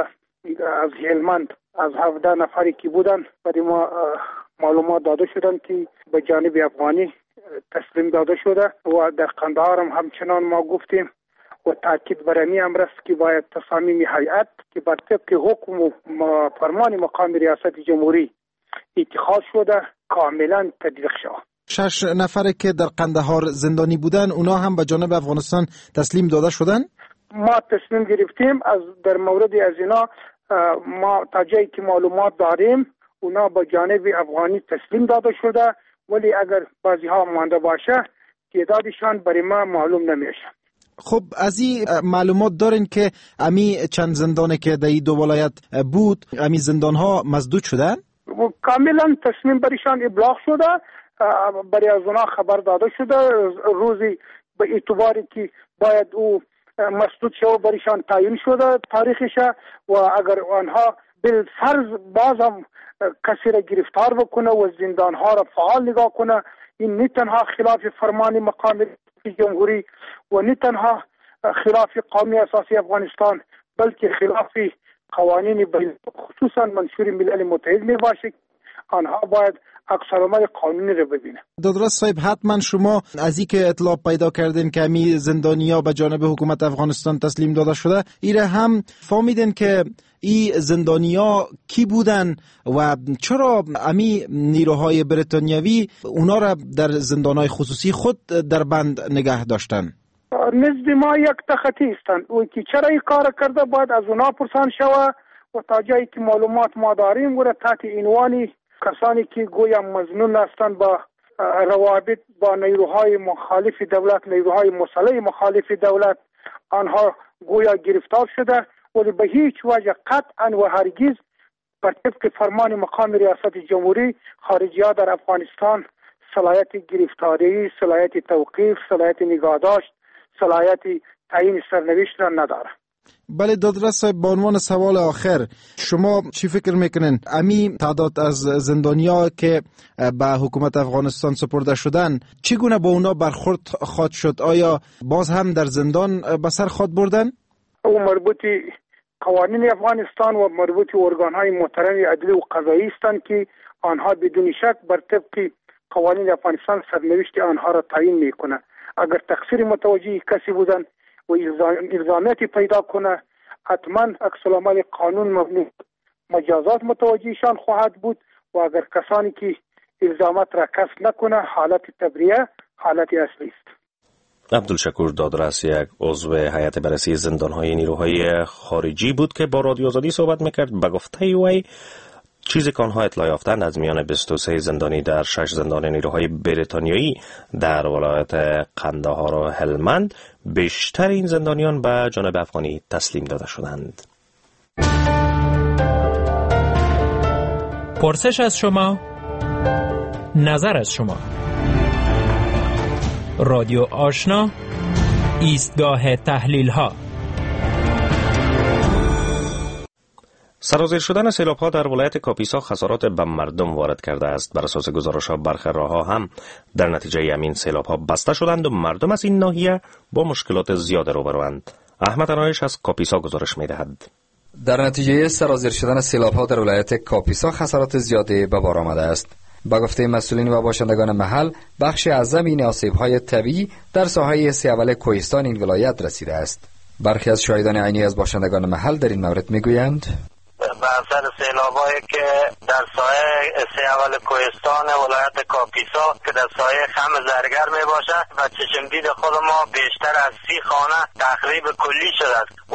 از هلمند از هفده نفری که بودن برای ما معلومات داده شدن که به جانب افغانی تسلیم داده شده و در قندهار هم همچنان ما گفتیم و تاکید بر این امر است که باید تصامیم هیئت که بر طبق حکم و فرمان مقام ریاست جمهوری اتخاذ شده کاملا تطبیق شود. شش نفره که در قندهار زندانی بودن اونا هم به جانب افغانستان تسلیم داده شدن؟ ما تصمیم گرفتیم از در مورد از اینا ما تا جایی که معلومات داریم اونا به جانب افغانی تسلیم داده شده، ولی اگر بعضی ها مانده باشه تعدادشان برای ما معلوم نمیشه. خب از این معلومات دارین که امی چند زندانه که در این دو ولایت بود امی زندان ها مسدود شدن؟ کاملا تصمیم برایشان ابلاغ شده، برای از اونا خبر داده شده، روزی به اعتباری که باید او مسدود شود برایشان تعیین شده تاریخشه و اگر آنها بالفرض باز هم کسی را گرفتار بکنه و زندان ها را فعال نگاه کنه، این نه تنها خلاف فرمان مقام جمهوری و نه تنها خلاف قانون اساسی افغانستان بلکه خلاف قوانین بین خصوصا منشور ملل متحد می باشه. آنها باید اکثرمای قانونی رو ببینه. دادرس صاحب حتما شما از این که اطلاع پیدا کردین که امی زندانیا به جانب حکومت افغانستان تسلیم داده شده ایره هم فهمیدن که این زندانیا کی بودن و چرا امی نیروهای بریتانیوی اونا را در زندانهای خصوصی خود در بند نگه داشتن؟ نزد ما یک تخطی استند و که چرا این کار کرده باید از اونا پرسان شود و تا جایی که معلومات ما داریم و تحت عنوانی کسانی که گویا مظنون هستند با روابط با نیروهای مخالف دولت، نیروهای مسلح مخالف دولت، آنها گویا گرفتار شده ولی به هیچ وجه قطعا و هرگز بر طبق فرمان مقام ریاست جمهوری خارجی ها در افغانستان صلاحیت گرفتاری، صلاحیت توقیف، صلاحیت نگهداشت، صلاحیت تعیین سرنوشت را نداره. بله دادرس صاحب، به عنوان سوال آخر شما چی فکر میکنین امی تعداد از زندانیا که به حکومت افغانستان سپرده شدن چگونه با اونا برخورد خواهد شد؟ آیا باز هم در زندان به سر خواهد بردن؟ او مربوطی قوانین افغانستان و مربوطی ارگانهای محترم عدلی و قضایی هستند که آنها بدون شک بر طبق قوانین افغانستان سرنوشت آنها را تعیین میکنه. اگر تقصیر متوجه کسی بودن و الزامیتی پیدا کنه حتما عکس العمل قانون مبنی مجازات متوجهشان خواهد بود و اگر کسانی که الزامات را کسب نکنه حالت تبریه حالت اصلی است. عبدالشکور دادرس یک عضو هیئت بررسی زندان‌های نیروهای خارجی بود که با رادیو آزادی صحبت میکرد. به گفته وی چیزی که آنها اطلاع یافتند از میان بیست و سه زندانی در شش زندان نیروهای بریتانیایی در ولایت قندهار و هلمند بیشتر این زندانیان به جانب افغانی تسلیم داده شدند. پرسش از شما، نظر از شما. رادیو آشنا، ایستگاه تحلیل ها. سرازیر شدن سیلاب‌ها در ولایت کاپیسا خسارات به مردم وارد کرده است. بر اساس گزارش‌ها برخی راه‌ها هم در نتیجه همین سیلاب‌ها بسته شدند و مردم از این ناحیه با مشکلات زیاد روبروند. احمد انایش از کاپیسا گزارش می‌دهد. در نتیجه سرازیر شدن سیلاب‌ها در ولایت کاپیسا خسارات زیادی به بار آمده است. با گفته مسئولین و باشندگان محل، بخش اعظم این آسیب‌های طبیعی در ساحه سیاول کوهستان این ولایت رسیده است. برخی از شاهدان عینی از باشندگان محل در این مورد می‌گویند به اثر سیلابایی که در سایه سیاول کوهستان ولایت کاپیسا که در سایه خم زرگر می باشد و چشمدید خود ما بیشتر از سی خانه تخریب کلی شده است و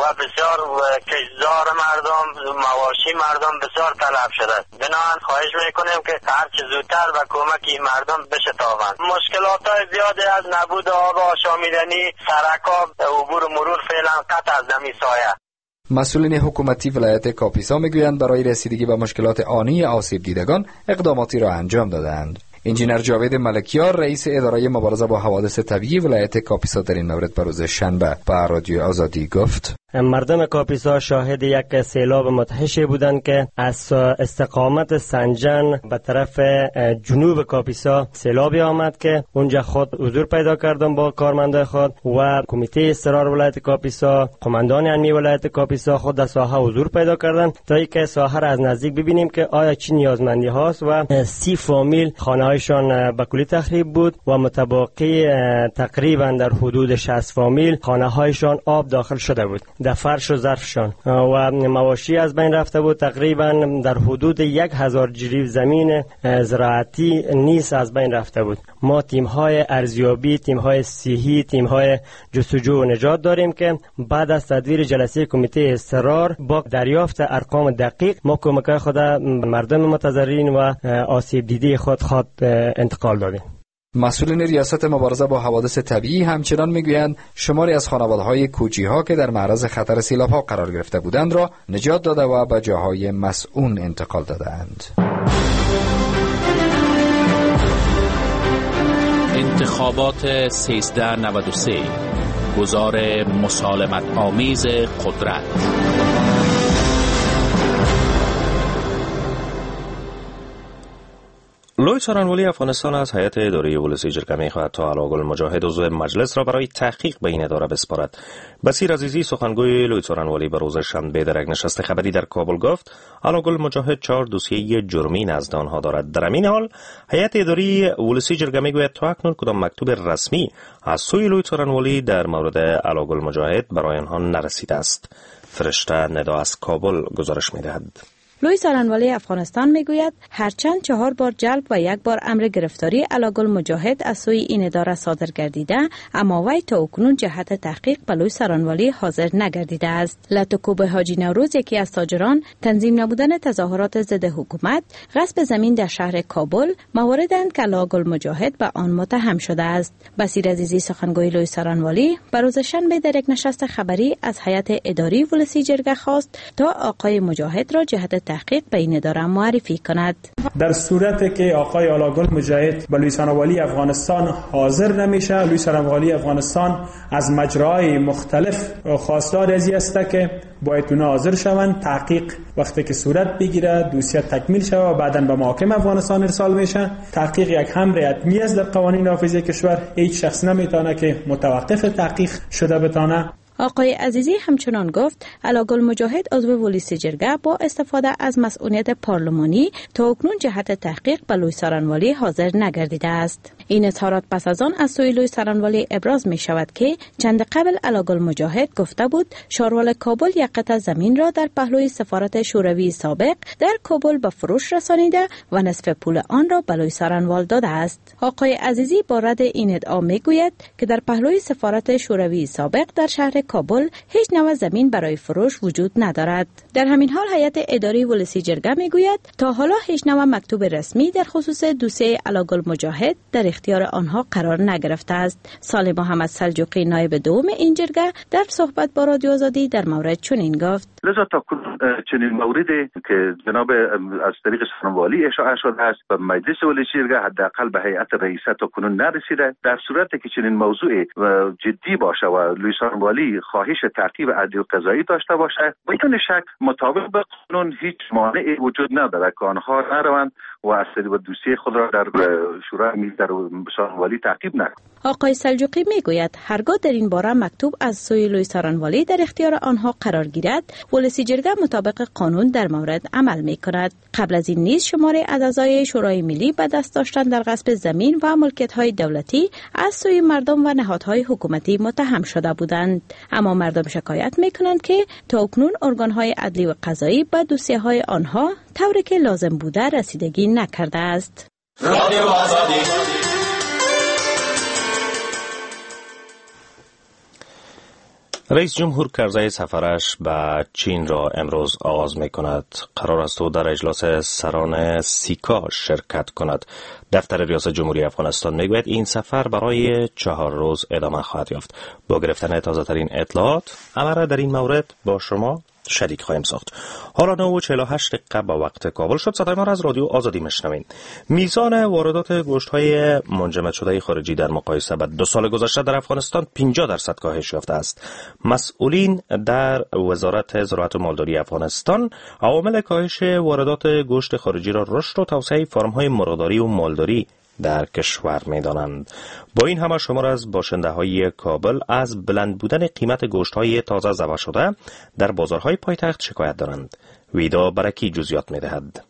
بسیار کشدار مردم، مواشی مردم بسیار تلف شده. بنابراین خواهش میکنیم که هر چه زودتر به کمک این مردم بشتابند. مشکلات های زیادی از نبود آب آشامیدنی، سرکاب، عبور مرور فعلا قطع از نمی سایه. مسئولین حکومتی ولایت کاپیسا میگویند برای رسیدگی به مشکلات آنی آسیب دیدگان اقداماتی را انجام دادند. انجینر جاوید ملکیار رئیس اداره مبارزه با حوادث طبیعی ولایت کاپیسا در این مورد به روز شنبه به رادیو آزادی گفت: مردم کاپیسا شاهد یک سیلاب متحشی بودند که از استقامت سنجن به طرف جنوب کاپیسا سیلابی آمد که اونجا خود حضور پیدا کردن با کارمنده خود و کمیته اضطرار ولایت کاپیسا، قماندان امنی ولایت کاپیسا خود در ساحه حضور پیدا کردن تا اینکه ساحه را از نزدیک ببینیم که آیا چی نیازمندی هاست و سی فامیل خانه هایشان به کلی تخریب بود و متباقی تقریبا در حدود شصت فامیل خانه هایشان آب داخل شده بود، در فرش و ظرفشان و مواشی از بین رفته بود. تقریبا در حدود یک هزار جریب زمین زراعتی نیز از بین رفته بود. ما تیم های ارزیابی، تیم های صحی، تیم های جستجو و نجات داریم که بعد از تدویر جلسه کمیته اضطرار با دریافت ارقام دقیق ما کمک خود مردم متضررین و آسیب دیده خود خود انتقال دادیم. مسئولین ریاست مبارزه با حوادث طبیعی همچنان میگویند شماری از خانواده‌های کوچی‌ها که در معرض خطر سیلاب‌ها قرار گرفته بودند را نجات داده و به جاهای مسئول انتقال دادند. انتخابات سیزده نود و سه، گزار مسالمت آمیز قدرت. لوی څارنوالي افغانستان از هیئت اداره ولسی جرگه می‌خواهد تا علاءگل مجاهد عضو مجلس را برای تحقیق به این اداره بسپارد. بصیر عزیزی سخنگوی لوی څارنوالي به روز شنبه در یک نشست خبری در کابل گفت علاءگل مجاهد چهار دوسیه جرمی نزد آنها دارد. در همین حال هیئت اداره ولسی جرگه میگوید تا اکنون کدام مکتوب رسمی از سوی لوی څارنوالي در مورد علاءگل مجاهد برای آنها نرسیده است. فرشته ندا از کابل گزارش می‌دهد. لوی څارنوالي افغانستان میگوید هرچند چهار بار جلب و یک بار امر گرفتاری علاءگل مجاهد از سوی این اداره صادر گردیده، اما وی تا اکنون جهت تحقیق به لوی څارنوالي حاضر نگردیده است. لاتوکوب حاجی نوروز، یکی از تاجران، تنظیم نبودن تظاهرات ضد حکومت، غصب زمین در شهر کابل مواردند که علاءگل مجاهد به آن متهم شده است. بصیر عزیزی سخنگوی لوی څارنوالي به روز شنبه در یک نشست خبری از هیئت اداری ولسی جرگه خواست تا آقای مجاهد را جهت تحقیق به این اداره معرفی کند. در صورتی که آقای علاءگل مجاهد به لوی څارنوالي افغانستان حاضر نمیشه، لوی څارنوالي افغانستان از مجراهای مختلف خواستار ازی است که باید اونا حاضر شوند. تحقیق وقتی که صورت بگیره، دوسیه تکمیل شود و بعداً به محاکم افغانستان ارسال میشه. تحقیق یک امر حتمی است در قوانین حافظه کشور. هیچ شخص نمیتونه که متوقف تحقیق شده بتانه. آقای عزیزی همچنان گفت علاءگل مجاهد عضو ولسی جرگه با استفاده از مسئولیت پارلمانی تا اکنون جهت تحقیق به لوی څارنوالي حاضر نگردیده است. این اظهارات پس از آن از سوی لوی څارنوالي ابراز می شود که چند قبل علاءگل مجاهد گفته بود شاروال کابل یک قطعه زمین را در پهلوی سفارت شوروی سابق در کابل به فروش رسانیده و نصف پول آن را به لوی څارنوال داده است. آقای عزیزی با رد این ادعا می گوید که در پهلوی سفارت شوروی سابق در شهر کابل هیچ نوع زمین برای فروش وجود ندارد. در همین حال هیئت اداری ولسی جرگه میگوید تا حالا هیچ نوع مکتوب رسمی در خصوص دوسیه علاءگل مجاهد در اختیار آنها قرار نگرفته است. سال محمد سلجوقی نایب دوم این جرگه در صحبت با رادیو آزادی در مورد چنین گفت: لذا تا چنین موردی که جناب از طریق څارنوالي اشاعه شده است به مجلس ولسی جرگه حداقل به هیئت رئیسه تا کنون نرسیده. در صورتی که چنین موضوع جدی باشه و لوی څارنوالي خواهش ترتیب عدلی و قضایی داشته باشه، بدون شک مطابق به قانون هیچ مانعی وجود نداره که آنها نروند و از طریق دوسیه خود را در شورای ملی در څارنوالي تعقیب نکنند. آقای سلجوقی میگوید هرگاه در این باره مکتوب از سوی لوی څارنوالي در اختیار آنها قرار گیرد، ولسی جرگه مطابق قانون در مورد عمل میکند. قبل از این نیز شماری از اعضای شورای ملی به دست داشتن در غصب زمین و ملکیت‌های دولتی از سوی مردم و نهادهای حکومتی متهم شده بودند، اما مردم شکایت میکنند که تا اکنون ارگان‌های عدلی و قضایی به دوسیه‌های آنها طوری که لازم بوده رسیدگی نکرده است. رادیو آزادی. رئیس جمهور کرزی سفرش به چین را امروز آغاز می کند. قرار است او در اجلاس سران سیکا شرکت کند. دفتر ریاست جمهوری افغانستان می گوید این سفر برای چهار روز ادامه خواهد یافت. با گرفتن تازه ترین اطلاعات امر در این مورد با شما شریک خواهیم ساخت. حالا نه و چهل و هشت دقیقه با وقت کابل شد. صدای ما را از رادیو آزادی میشنوین. میزان واردات گوشت‌های منجمد شده خارجی در مقایسه با دو سال گذشته در افغانستان پنجاه درصد کاهش یافته است. مسئولین در وزارت زراعت و مالداری افغانستان عوامل کاهش واردات گوشت خارجی را رشد و توسعه فرم‌های مرغداری و مالداری در کشور می‌دانند. با این همه شمار از باشنده‌های کابل از بلند بودن قیمت گوشت‌های تازه ذبح شده در بازارهای پایتخت شکایت دارند. ویدا برکی جزئیات می‌دهد.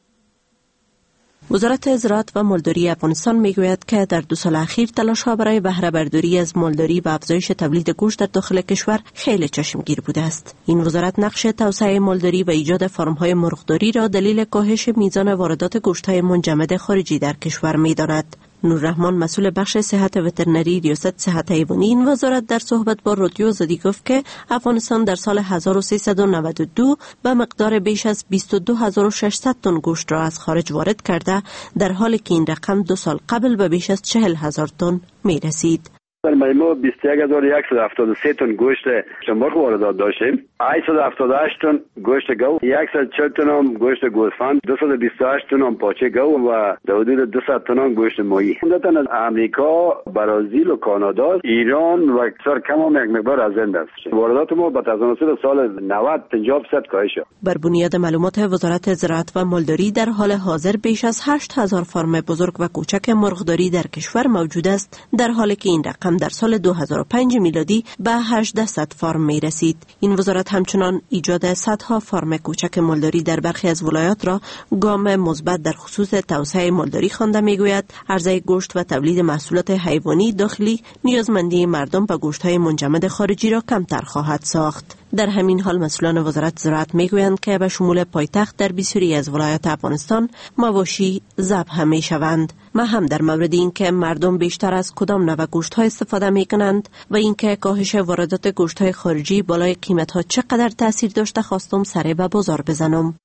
وزارت زراعت و مالداری افغانستان میگوید که در دو سال اخیر تلاش‌ها برای بهره برداری از مالداری و افزایش تولید گوشت در داخل کشور خیلی چشمگیر بوده است. این وزارت نقش توسعه مالداری و ایجاد فرم‌های مرغداری را دلیل کاهش میزان واردات گوشت‌های منجمد خارجی در کشور می‌داند. نوررحمان مسئول بخش صحت وترنری ریاست صحت حیوانی این وزارت در صحبت با رادیو آزادی گفت که افغانستان در سال هزار و سیصد و نود و دو به مقدار بیش از بیست و دو هزار و ششصد تن گوشت را از خارج وارد کرده، در حالی که این رقم دو سال قبل به بیش از چهل هزار تن می رسید. در مجموع بیست و یک هزار و صد و هفتاد و سه تن گوشت مرغ واردات داشتیم. هشتصد و هفتاد و هشت تن گوشت گاو، صد و چهل تن هم گوشت گوسفند، دویست و بیست و هشت تن هم پاچه گاو و در حدود دویست تن هم گوشت ماهی. عمدتاً از امریکا، برزیل و کانادا، ایران و اکثر کم هم یک مقدار از هند است. واردات ما با تناسب سال نود پنجاه درصد کاهش یافت. بر بنیاد معلومات وزارت زراعت و مالداری در حال حاضر بیش از هشت هزار فرم بزرگ و کوچک مرغداری در کشور موجود است، در حالی که این رقم در سال دو هزار و پنج میلادی به هجده فرم می رسید. این وزارت همچنان ایجاد صدها فرم کوچک مالداری در برخی از ولایات را گام مثبت در خصوص توسعه مالداری خوانده می گوید. عرضه گوشت و تولید محصولات حیوانی داخلی نیازمندی مردم به گوشت‌های منجمد خارجی را کمتر خواهد ساخت. در همین حال مسئولان وزارت زراعت می گویند که به شمول پایتخت در بسیاری از ولایات افغانستان مواشی ذبح می شوند. ما هم در مورد این که مردم بیشتر از کدام نوع گوشت ها استفاده می کنند و اینکه کاهش واردات گوشت های خارجی بالای قیمت ها چقدر تاثیر داشته خواستم سر به بازار بزنم.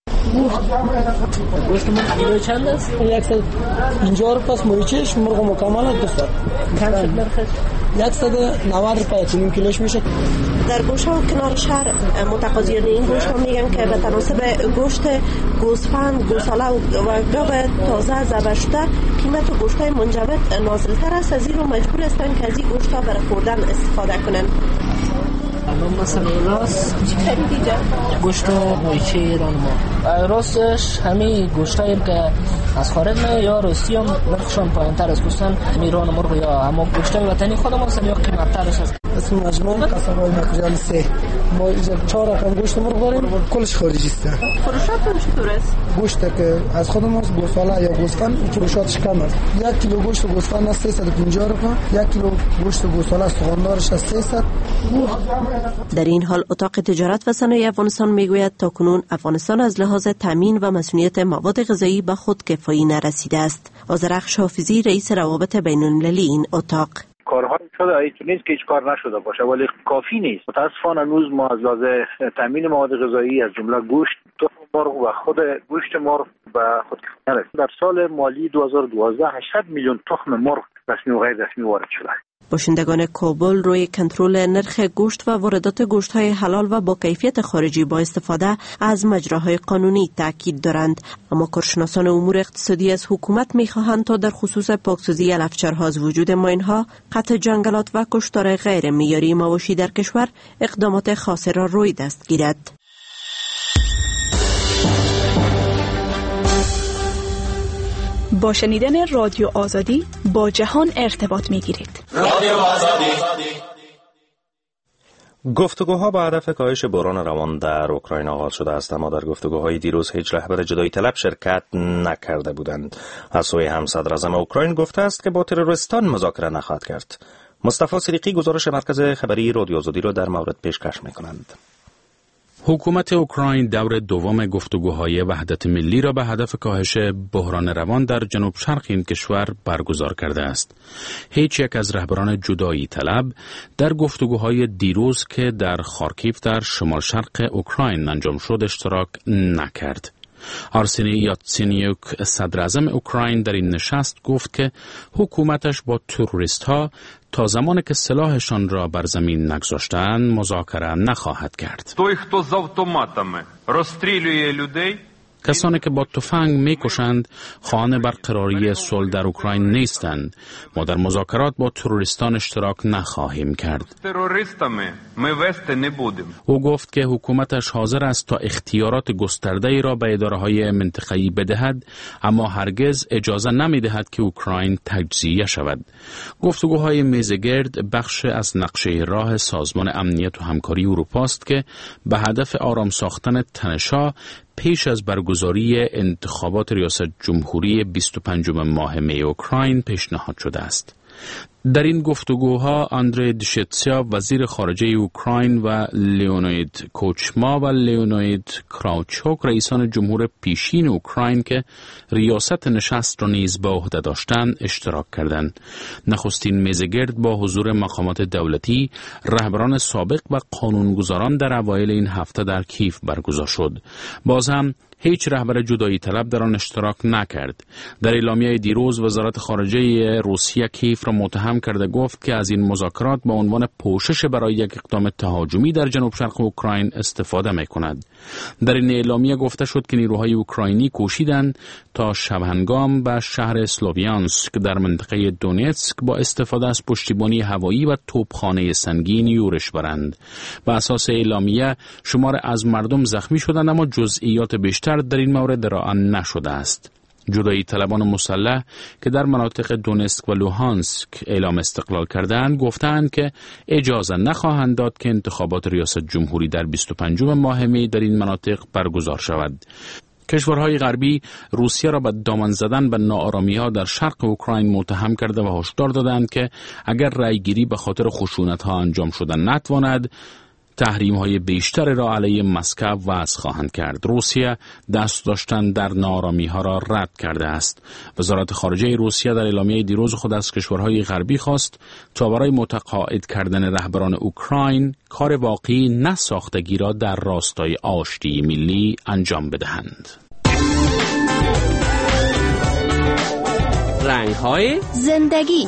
گوشت مرغ کیلو چند است؟ صد و پنجاه روپیه موریچش، مرغ مکمل دوست. چند شد نرخش؟ صد و نود روپیه نیم کیلوش میشه. در گوشه و کنار شهر متقاضیان این گوشت ها میگن که به تناسب گوشت گوسفند، گوساله و گاو تازه ذبح شده قیمت گوشت های منجمد نازلتر است، از این رو مجبور هستند که از این گوشت ها برای خوردن استفاده کنند. الان مثلا راست چی خریدی جا؟ گوشت مویچه ایران ما راستش همه گوشت هایی که از خارج نه یا روسی هم نرخشان پایین تر از گوشتن ایران مرغ یا همه گوشت های وطنی خودم هستن یا قیمت ترش هست. اسم مجموع قصبای مخجل سه ما اینجا چهار رقم گوشت مرغ داریم، کلش خارجی است. فروشاتون چطور است؟ گوشت که از خودم هست گوساله یا گوسفند فروشاتش کم است. یک کیلو گوشت گوسفند است سیصد و پنجاه روپیه، یک کیلو گوشت گوساله سوغاندارش است سیصد. در این حال اتاق تجارت و صنایع افغانستان میگوید تاکنون افغانستان از لحاظ تامین و مسئولیت مواد غذایی به خود کفایی نرسیده است. آذرخش حافظی رئیس روابط بین المللی این اتاق: کارها شده هیچ نیست که هیچ کار نشده باشه، ولی کافی نیست. متاسفانه هنوز ما از لحاظ تامین مواد غذایی از جمله گوشت، تخم مرغ و خود گوشت مرغ به خود کفایی نرسید. در سال مالی دو هزار و دوازده هشتصد میلیون تخم مرغ رسمی و غیر رسمی وارد شده. باشندگان کابل روی کنترل نرخ گوشت و واردات گوشت های حلال و با کیفیت خارجی با استفاده از مجراهای قانونی تاکید دارند، اما کارشناسان امور اقتصادی از حکومت می‌خواهند تا در خصوص پاکسازی علفچرها از وجود ماین‌ها، قطع جنگلات و کشتار غیر معیاری مواشی در کشور اقدامات خاصی را روی دست گیرد. با شنیدن رادیو آزادی با جهان ارتباط می‌گیرید. رادیو آزادی. گفتگوها با هدف کاهش بحران روان در اوکراین آغاز شده است، اما در گفتگوهای دیروز هیچ رهبر جدایی طلب شرکت نکرده بودند. از سوی هم صدر اعظم اوکراین گفته است که با تروریستان مذاکره نخواهد کرد. مصطفی صدیقی گزارش مرکز خبری رادیو آزادی را در مورد پیشکش می‌کنند. حکومت اوکراین دور دوم گفتگوهای وحدت ملی را به هدف کاهش بحران روان در جنوب شرق این کشور برگزار کرده است. هیچ یک از رهبران جدایی طلب در گفتگوهای دیروز که در خارکیف در شمال شرق اوکراین انجام شد اشتراک نکرد. آرسنی یاتسینیوک صدر اعظم اوکراین در این نشست گفت که حکومتش با تروریست ها تا زمانی که سلاحشان را بر زمین نگذاشتند مذاکره نخواهد کرد. Той, хто з автоматами розстрілює людей, کسانی که با تفنگ میکشند خواهان برقراری صلح در اوکراین نیستند. ما در مذاکرات با تروریستان اشتراک نخواهیم کرد. او گفت که حکومتش حاضر است تا اختیارات گسترده‌ای را به اداره‌های منطقه‌ای بدهد، اما هرگز اجازه نمی‌دهد که اوکراین تجزیه شود. گفتگوهای میزگرد بخش از نقشه راه سازمان امنیت و همکاری اروپا است که به هدف آرام ساختن تنش‌ها پیش از برگزاری انتخابات ریاست جمهوری بیست و پنجم ماه می اوکراین پیشنهاد شده است. در این گفتگوها اندری دشتسیا وزیر خارجه اوکراین و لیونید کوچما و لیونید کراوچوک رئیسان جمهور پیشین اوکراین که ریاست نشست را نیز به عهده داشتند اشتراک کردند. نخستین میزگرد با حضور مقامات دولتی، رهبران سابق و قانونگذاران در اوایل این هفته در کیف برگزار شد. باز هم هیچ رهبر جدایی طلب در آن اشتراک نکرد. در اعلامیه دیروز وزارت خارجه روسیه کیف را متهم کرده گفت که از این مذاکرات به عنوان پوشش برای یک اقدام تهاجمی در جنوب شرق اوکراین استفاده می کند. در این اعلامیه گفته شد که نیروهای اوکراینی کوشیدند تا شبهنگام به شهر سلوویانسک در منطقه دونتسک با استفاده از پشتیبانی هوایی و توپخانه سنگین یورش برند. بر اساس اعلامیه شمار از مردم زخمی شدند، اما جزئیات بیشتر در این مورد ارائه نشده است. جدایی طلبان مسلح که در مناطق دونتسک و لوهانسک اعلام استقلال کردند گفتند که اجازه نخواهند داد که انتخابات ریاست جمهوری در بیست و پنجم ماه می در این مناطق برگزار شود. کشورهای غربی روسیه را به دامن زدن به ناآرامی‌ها در شرق اوکراین متهم کرده و هشدار دادند که اگر رأیگیری به خاطر خشونت‌ها انجام شدن نتواند، تحریم‌های بیشتر را علیه مسکو وضع خواهند کرد. روسیه دست داشتن در ناآرامی‌ها را رد کرده است. وزارت خارجه روسیه در اعلامیه دیروز خود از کشورهای غربی خواست تا برای متقاعد کردن رهبران اوکراین کار واقعی نساختگی را در راستای آشتی ملی انجام بدهند. رنگ‌های زندگی.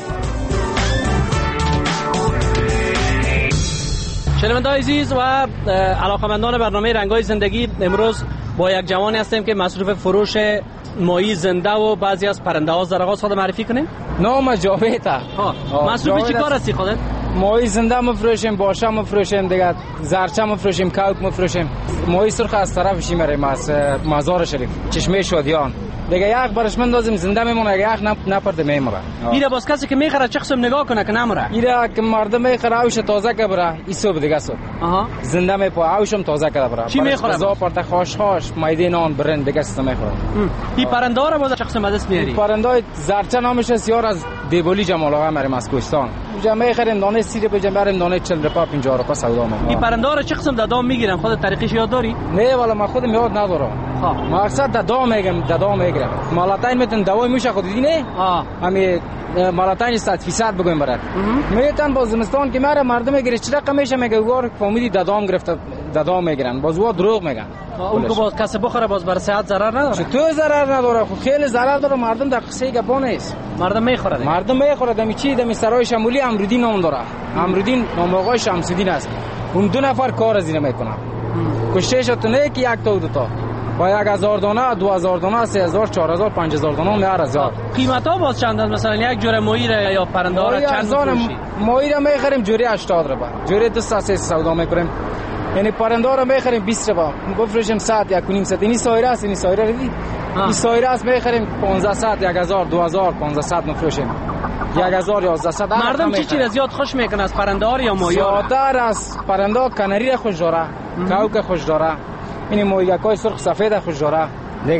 شنونده‌های عزیز و علاقه‌مندان برنامه رنگ‌های زندگی، امروز با یک جوانی هستیم که مصروف فروش ماهی زنده و بعضی از پرنده ها در. آغاز خود معرفی کنیم. نام جاویده. ها مصروف چی کار هستی خودت؟ ماهی زنده مفروشیم، باشه مفروشیم، دیگه زرچه مفروشیم، کوک مفروشیم. ماهی سرخ از طرفش میریم از مزار شریف، چشمه شادیان. دیگه یک برش مندازیم زنده میمونه، یک نپرده میمونه. ایره باز کسی که میخره چه قسم نگاه کنه که نمره؟ ایره که مردم میخره اوش تازه که بره، این صبح دیگه صبح. آها. زنده میپا اوشم تازه که بره. چی میخوره؟ غذا پرت خوش خوش، میده نان برند دیگه است میخوره. این پرنده ها رو باز چه قسم دست میاری؟ پرنده زرچه نامش است، یار از دیبولی جمال آقا مریم از کوهستان. جمع میخریم دانه سیر به جمع بریم دانه چهل روپا پنجاه روپا سودا میکنیم. این پرنده ها رو چه قسم دام میگیرن؟ خودت طریقش یاد داری؟ نه والا من خودم یاد ندارم. ها مقصد دام میگم دام میگیرم. مالاتین میتون دوای میشه خود دیدی ها همین مالاتین صد فیصد بگویم برات میتون با زمستان که میره مردم میگیره چه رقم میشه میگه وار فهمیدی دام گرفته دام میگیرن باز وا دروغ میگن. اون که باز کس بخوره باز بر صحت ضرر نداره. تو ضرر نداره خب خیلی ضرر داره. مردم در قصه گپا نیست. مردم میخوره مردم میخوره دمی چی دمی سرای شمولی امرودین نام داره. امرودین نام آقای شمس‌الدین است. اون دو نفر کار از این میکنن. کشته شد نه که یک تا دو تا با یک هزار دانه، دو هزار دانه، سه هزار، چهار هزار، پنج هزار دانه میاره زیاد. قیمت ها باز چند است؟ مثلا یک جوره ماهی یا پرنده ها چند میفروشی؟ ماهی را میخریم جوری هشتاد روپا، جوری دویست تا سیصد سودا میکنیم. یعنی پرنده ها را میخریم بیست روپا، بفروشیم صد یک و نیم صد. این سایره است، این سایره دیدی؟ این سایره است میخریم پانصد، یک هزار، دو هزار، پانصد میفروشیم. یک هزار یازده صد. مردم چی چیز زیاد خوش میکنن از پرنده ها یا ماهی ها؟ زیادتر از پرنده ها کنری را خوش داره، کوک خوش داره. این مویگاکای سرخ سفید خوش داره. دیگه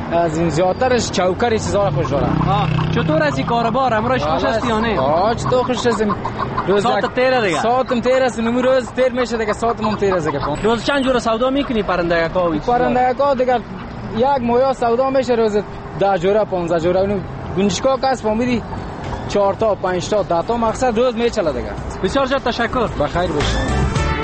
از این زیادترش چوکر چیزا خوش دارم. چطور از این کاربار امروز خوش هستی یا نه؟ آه چطور خوش هستم. ساعت تیر دیگه. ساعتم تیر است، نمی روز تیر میشه دیگه، ساعتم هم تیر است دیگه. روز چند جور سودا میکنی پرندگکا و پرندگکا دیگه یک مویا سودا میشه روز ده جوره پانزده جوره. اون گنجشکا کس فهمیدی چهار تا پنج تا ده تا مقصد روز میچله دیگه. بسیار زیاد تشکر. بخیر باشید.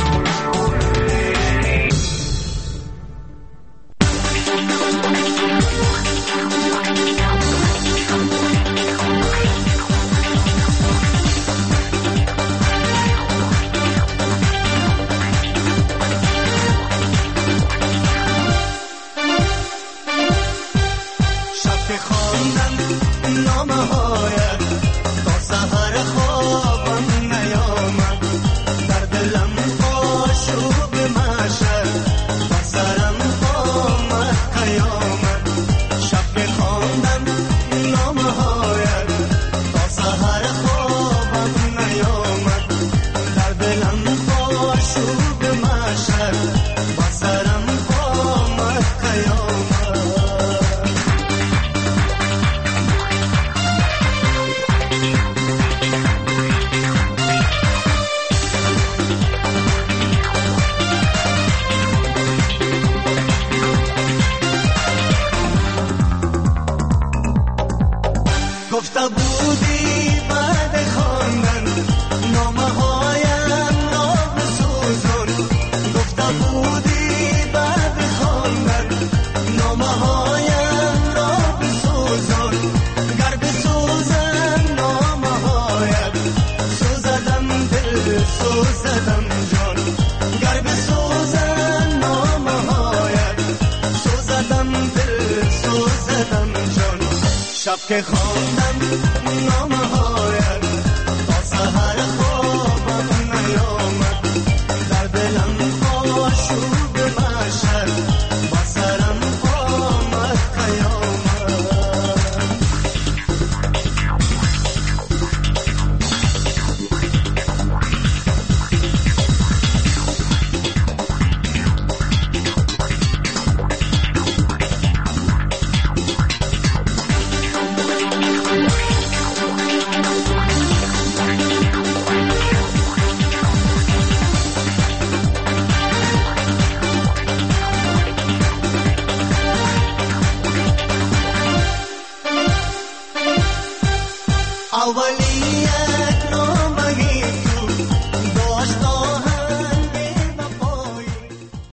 که خواندم نامه هایت تا سحر خوابم نیامد در دلم آشوب